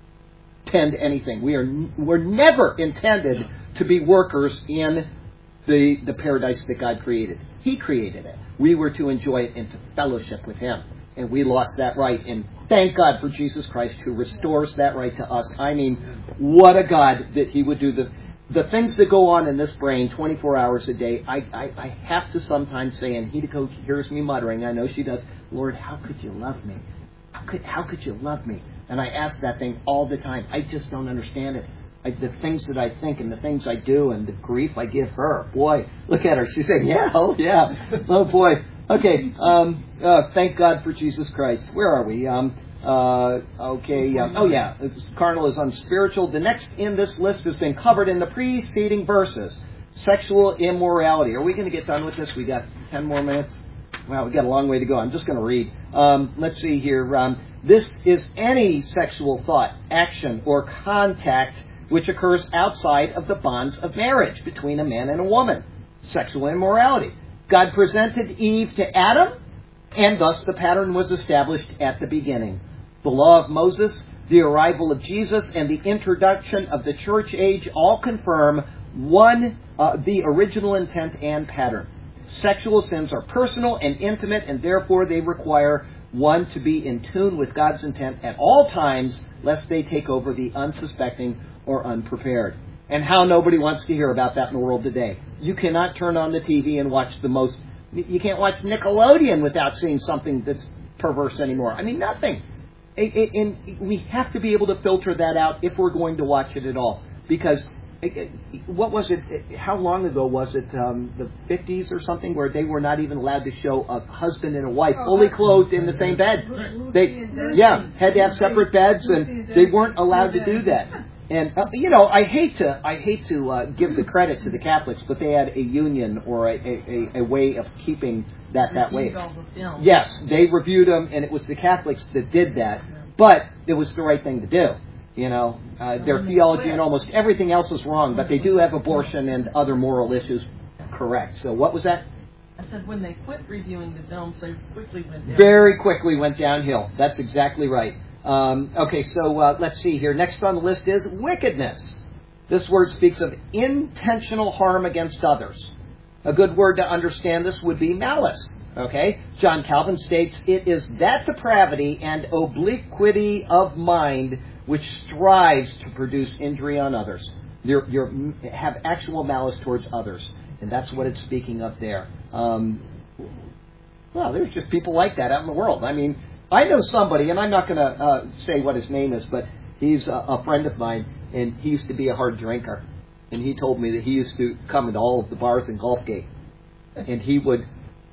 tend anything. We are we're never intended to be workers in the the paradise that God created. He created it. We were to enjoy it and to fellowship with Him. And we lost that right. And thank God for Jesus Christ who restores that right to us. I mean, what a God that He would do the the things that go on in this brain twenty-four hours a day. I, I, I have to sometimes say, and Hideko hears me muttering, I know she does, Lord, how could you love me? How could, how could you love me? And I ask that thing all the time. I just don't understand it. I, the things that I think and the things I do and the grief I give her. Boy, look at her. She's saying, yeah, oh, yeah. Oh, boy. Okay. Um, uh, thank God for Jesus Christ. Where are we? Um, uh, okay. Um, oh, yeah. Carnal is unspiritual. The next in this list has been covered in the preceding verses. Sexual immorality. Are we going to get done with this? We got ten more minutes. Wow, we got a long way to go. I'm just going to read. Um, let's see here. Um, this is any sexual thought, action, or contact which occurs outside of the bonds of marriage between a man and a woman. Sexual immorality. God presented Eve to Adam, and thus the pattern was established at the beginning. The law of Moses, the arrival of Jesus, and the introduction of the church age all confirm one, uh, the original intent and pattern. Sexual sins are personal and intimate, and therefore they require one, to be in tune with God's intent at all times, lest they take over the unsuspecting or unprepared. And how nobody wants to hear about that in the world today. You cannot turn on the T V and watch the most... You can't watch Nickelodeon without seeing something that's perverse anymore. I mean, nothing. And we have to be able to filter that out if we're going to watch it at all. Because, what was it, how long ago was it, um, the fifties or something, where they were not even allowed to show a husband and a wife Oh, fully clothed in the same bed? They, yeah, had to have separate beds, and they weren't allowed to do that. And, uh, you know, I hate to I hate to uh, give the credit to the Catholics, but they had a union or a, a, a way of keeping that that way. Yes, they reviewed them, and it was the Catholics that did that. But it was the right thing to do. You know, uh, their theology and almost everything else was wrong, but they do have abortion and other moral issues correct. So what was that? I said when they quit reviewing the films, they quickly went down. Very quickly went downhill. That's exactly right. Um, okay, so uh, let's see here. Next on the list is wickedness. This word speaks of intentional harm against others. A good word to understand this would be malice. Okay? John Calvin states, it is that depravity and obliquity of mind which strives to produce injury on others. You're, you're, have actual malice towards others. And that's what it's speaking of there. Um, well, there's just people like that out in the world. I mean, I know somebody, and I'm not going to uh, say what his name is, but he's a, a friend of mine, and he used to be a hard drinker. And he told me that he used to come into all of the bars in Gulfgate. And he would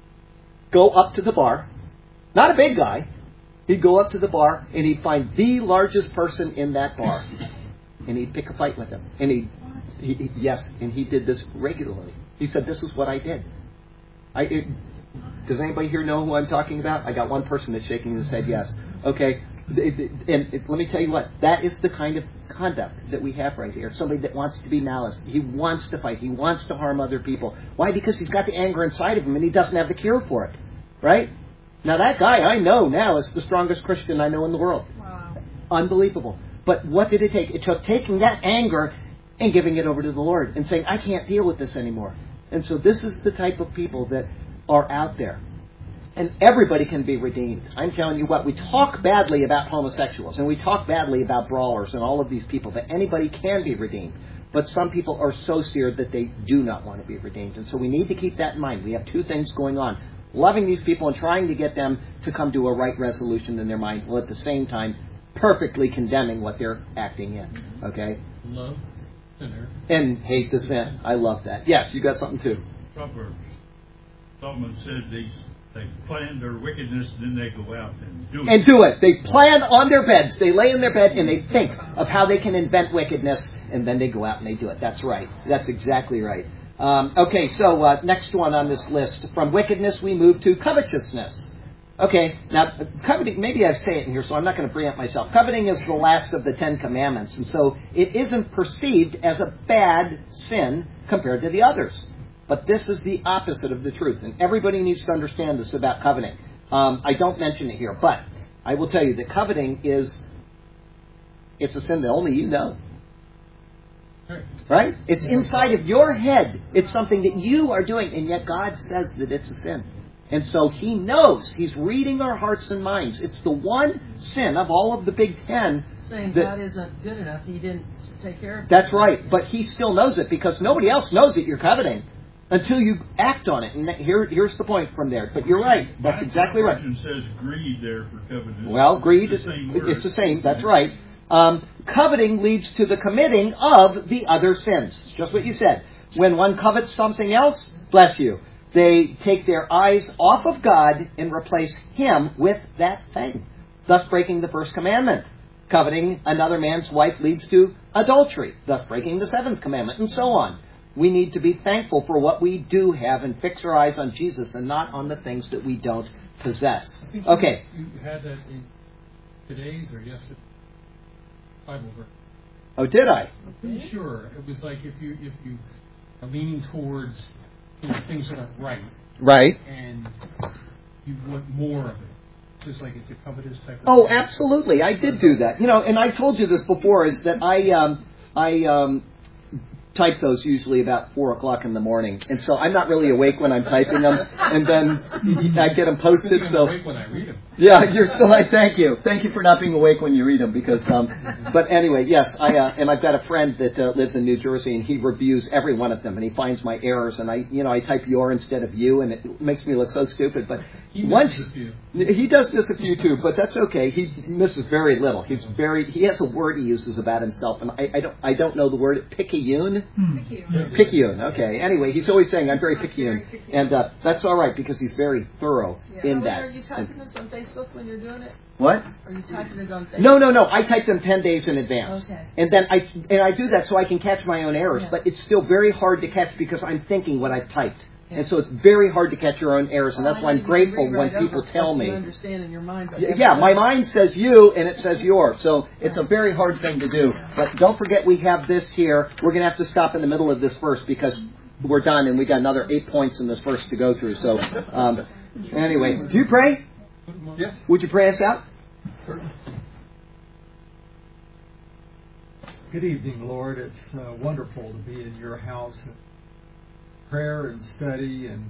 go up to the bar, not a big guy, he'd go up to the bar, and he'd find the largest person in that bar. And he'd pick a fight with him. And he, he, he yes, and he did this regularly. He said, this is what I did. I... It, Does anybody here know who I'm talking about? I got one person that's shaking his head yes. Okay. And let me tell you what. That is the kind of conduct that we have right here. Somebody that wants to be malice. He wants to fight. He wants to harm other people. Why? Because he's got the anger inside of him and he doesn't have the cure for it. Right? Now that guy I know now is the strongest Christian I know in the world. Wow. Unbelievable. But what did it take? It took taking that anger and giving it over to the Lord and saying, I can't deal with this anymore. And so this is the type of people that are out there. And everybody can be redeemed. I'm telling you what, we talk badly about homosexuals and we talk badly about brawlers and all of these people, that anybody can be redeemed. But some people are so seared that they do not want to be redeemed. And so we need to keep that in mind. We have two things going on. Loving these people and trying to get them to come to a right resolution in their mind, while at the same time perfectly condemning what they're acting in. Okay? Love sinner. And hate the sin. I love that. Yes, you got something too. Proverbs. Solomon said these, they plan their wickedness, then they go out and do it. And do it. They plan on their beds. They lay in their bed and they think of how they can invent wickedness, and then they go out and they do it. That's right. That's exactly right. Um, okay, so uh, next one on this list. From wickedness, we move to covetousness. Okay, now, coveting, maybe I say it in here, so I'm not going to preempt myself. Coveting is the last of the Ten Commandments, and so it isn't perceived as a bad sin compared to the others. But this is the opposite of the truth, and everybody needs to understand this about coveting. Um, I don't mention it here, but I will tell you that coveting is, it's a sin that only you know. Right? It's inside of your head. It's something that you are doing, and yet God says that it's a sin. And so He knows. He's reading our hearts and minds. It's the one sin of all of the big ten. Saying that, God isn't good enough. He didn't take care of it. That's right. But He still knows it, because nobody else knows that you're coveting until you act on it. And here, here's the point from there. But you're right. That's exactly right. My says greed there for covetousness. Well, greed, it's is the same it's word. the same. That's right. Um, coveting leads to the committing of the other sins. Just what you said. When one covets something else, bless you, they take their eyes off of God and replace Him with that thing, thus breaking the first commandment. Coveting another man's wife leads to adultery, thus breaking the seventh commandment, and so on. We need to be thankful for what we do have and fix our eyes on Jesus and not on the things that we don't possess. I think Okay. You, you had that in today's or yesterday's Bible verse. Oh, did I? I'm pretty sure it was like if you if you are leaning towards, you know, things that aren't right, Right. and you want more of it. It's just like it's a covetous type of Oh, thing. absolutely. I did do that. You know, and I told you this before, is that I um, I um, type those usually about four o'clock in the morning, and so I'm not really awake when I'm typing them, and then I get them posted. So awake when I read them. Yeah, you're still like, thank you, thank you for not being awake when you read them, because. Um, but anyway, yes, I uh, and I've got a friend that uh, lives in New Jersey, and he reviews every one of them, and he finds my errors, and I, you know, I type your instead of you, and it makes me look so stupid. But He once misses a few. he does miss a few too, but that's okay. He misses very little. He's very he has a word he uses about himself, and I, I don't I don't know the word picayune. Picayune. Picayune. Okay. Anyway, he's always saying I'm very picayune, and uh, that's all right because he's very thorough Yeah. in Now, that. Are you typing this on Facebook when you're doing it? What? Are you typing it on Facebook? No, no, no. I type them ten days in advance, Okay. and then I and I do that so I can catch my own errors. Yeah. But it's still very hard to catch because I'm thinking what I've typed, and so it's very hard to catch your own errors. And Well, that's I why I'm know you grateful can when rewrite people over tell what me. You understand in your mind. but Yeah, never yeah, my does. mind says you, and it says yours. So it's a very hard thing to do. But don't forget we have this here. We're going to have to stop in the middle of this verse because we're done, and we got another eight points in this verse to go through. So um, anyway, do you pray? Yeah. Would you pray us out? Certainly. Good evening, Lord. It's uh, wonderful to be in your house, prayer and study, and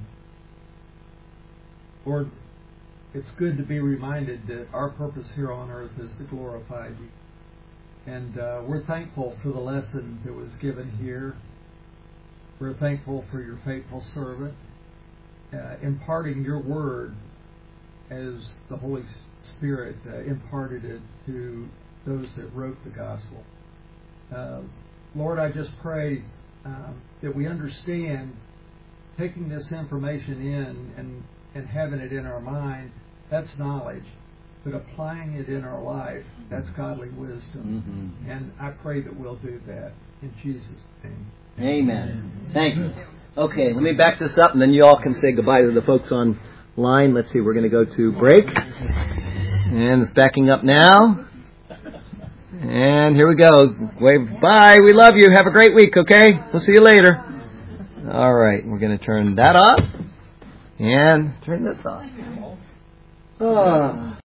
Lord, it's good to be reminded that our purpose here on earth is to glorify you. And uh, we're thankful for the lesson that was given here. We're thankful for your faithful servant uh, imparting your word as the Holy Spirit uh, imparted it to those that wrote the gospel. Uh, Lord, I just pray um, that we understand taking this information in and, and having it in our mind, that's knowledge. But applying it in our life, that's godly wisdom. Mm-hmm. And I pray that we'll do that in Jesus' name. Amen. Thank you. Okay, let me back this up, and then you all can say goodbye to the folks online. Let's see, we're going to go to break. And it's backing up now. And here we go. Wave bye. We love you. Have a great week, okay? We'll see you later. All right, we're going to turn that off. And turn this off. Oh.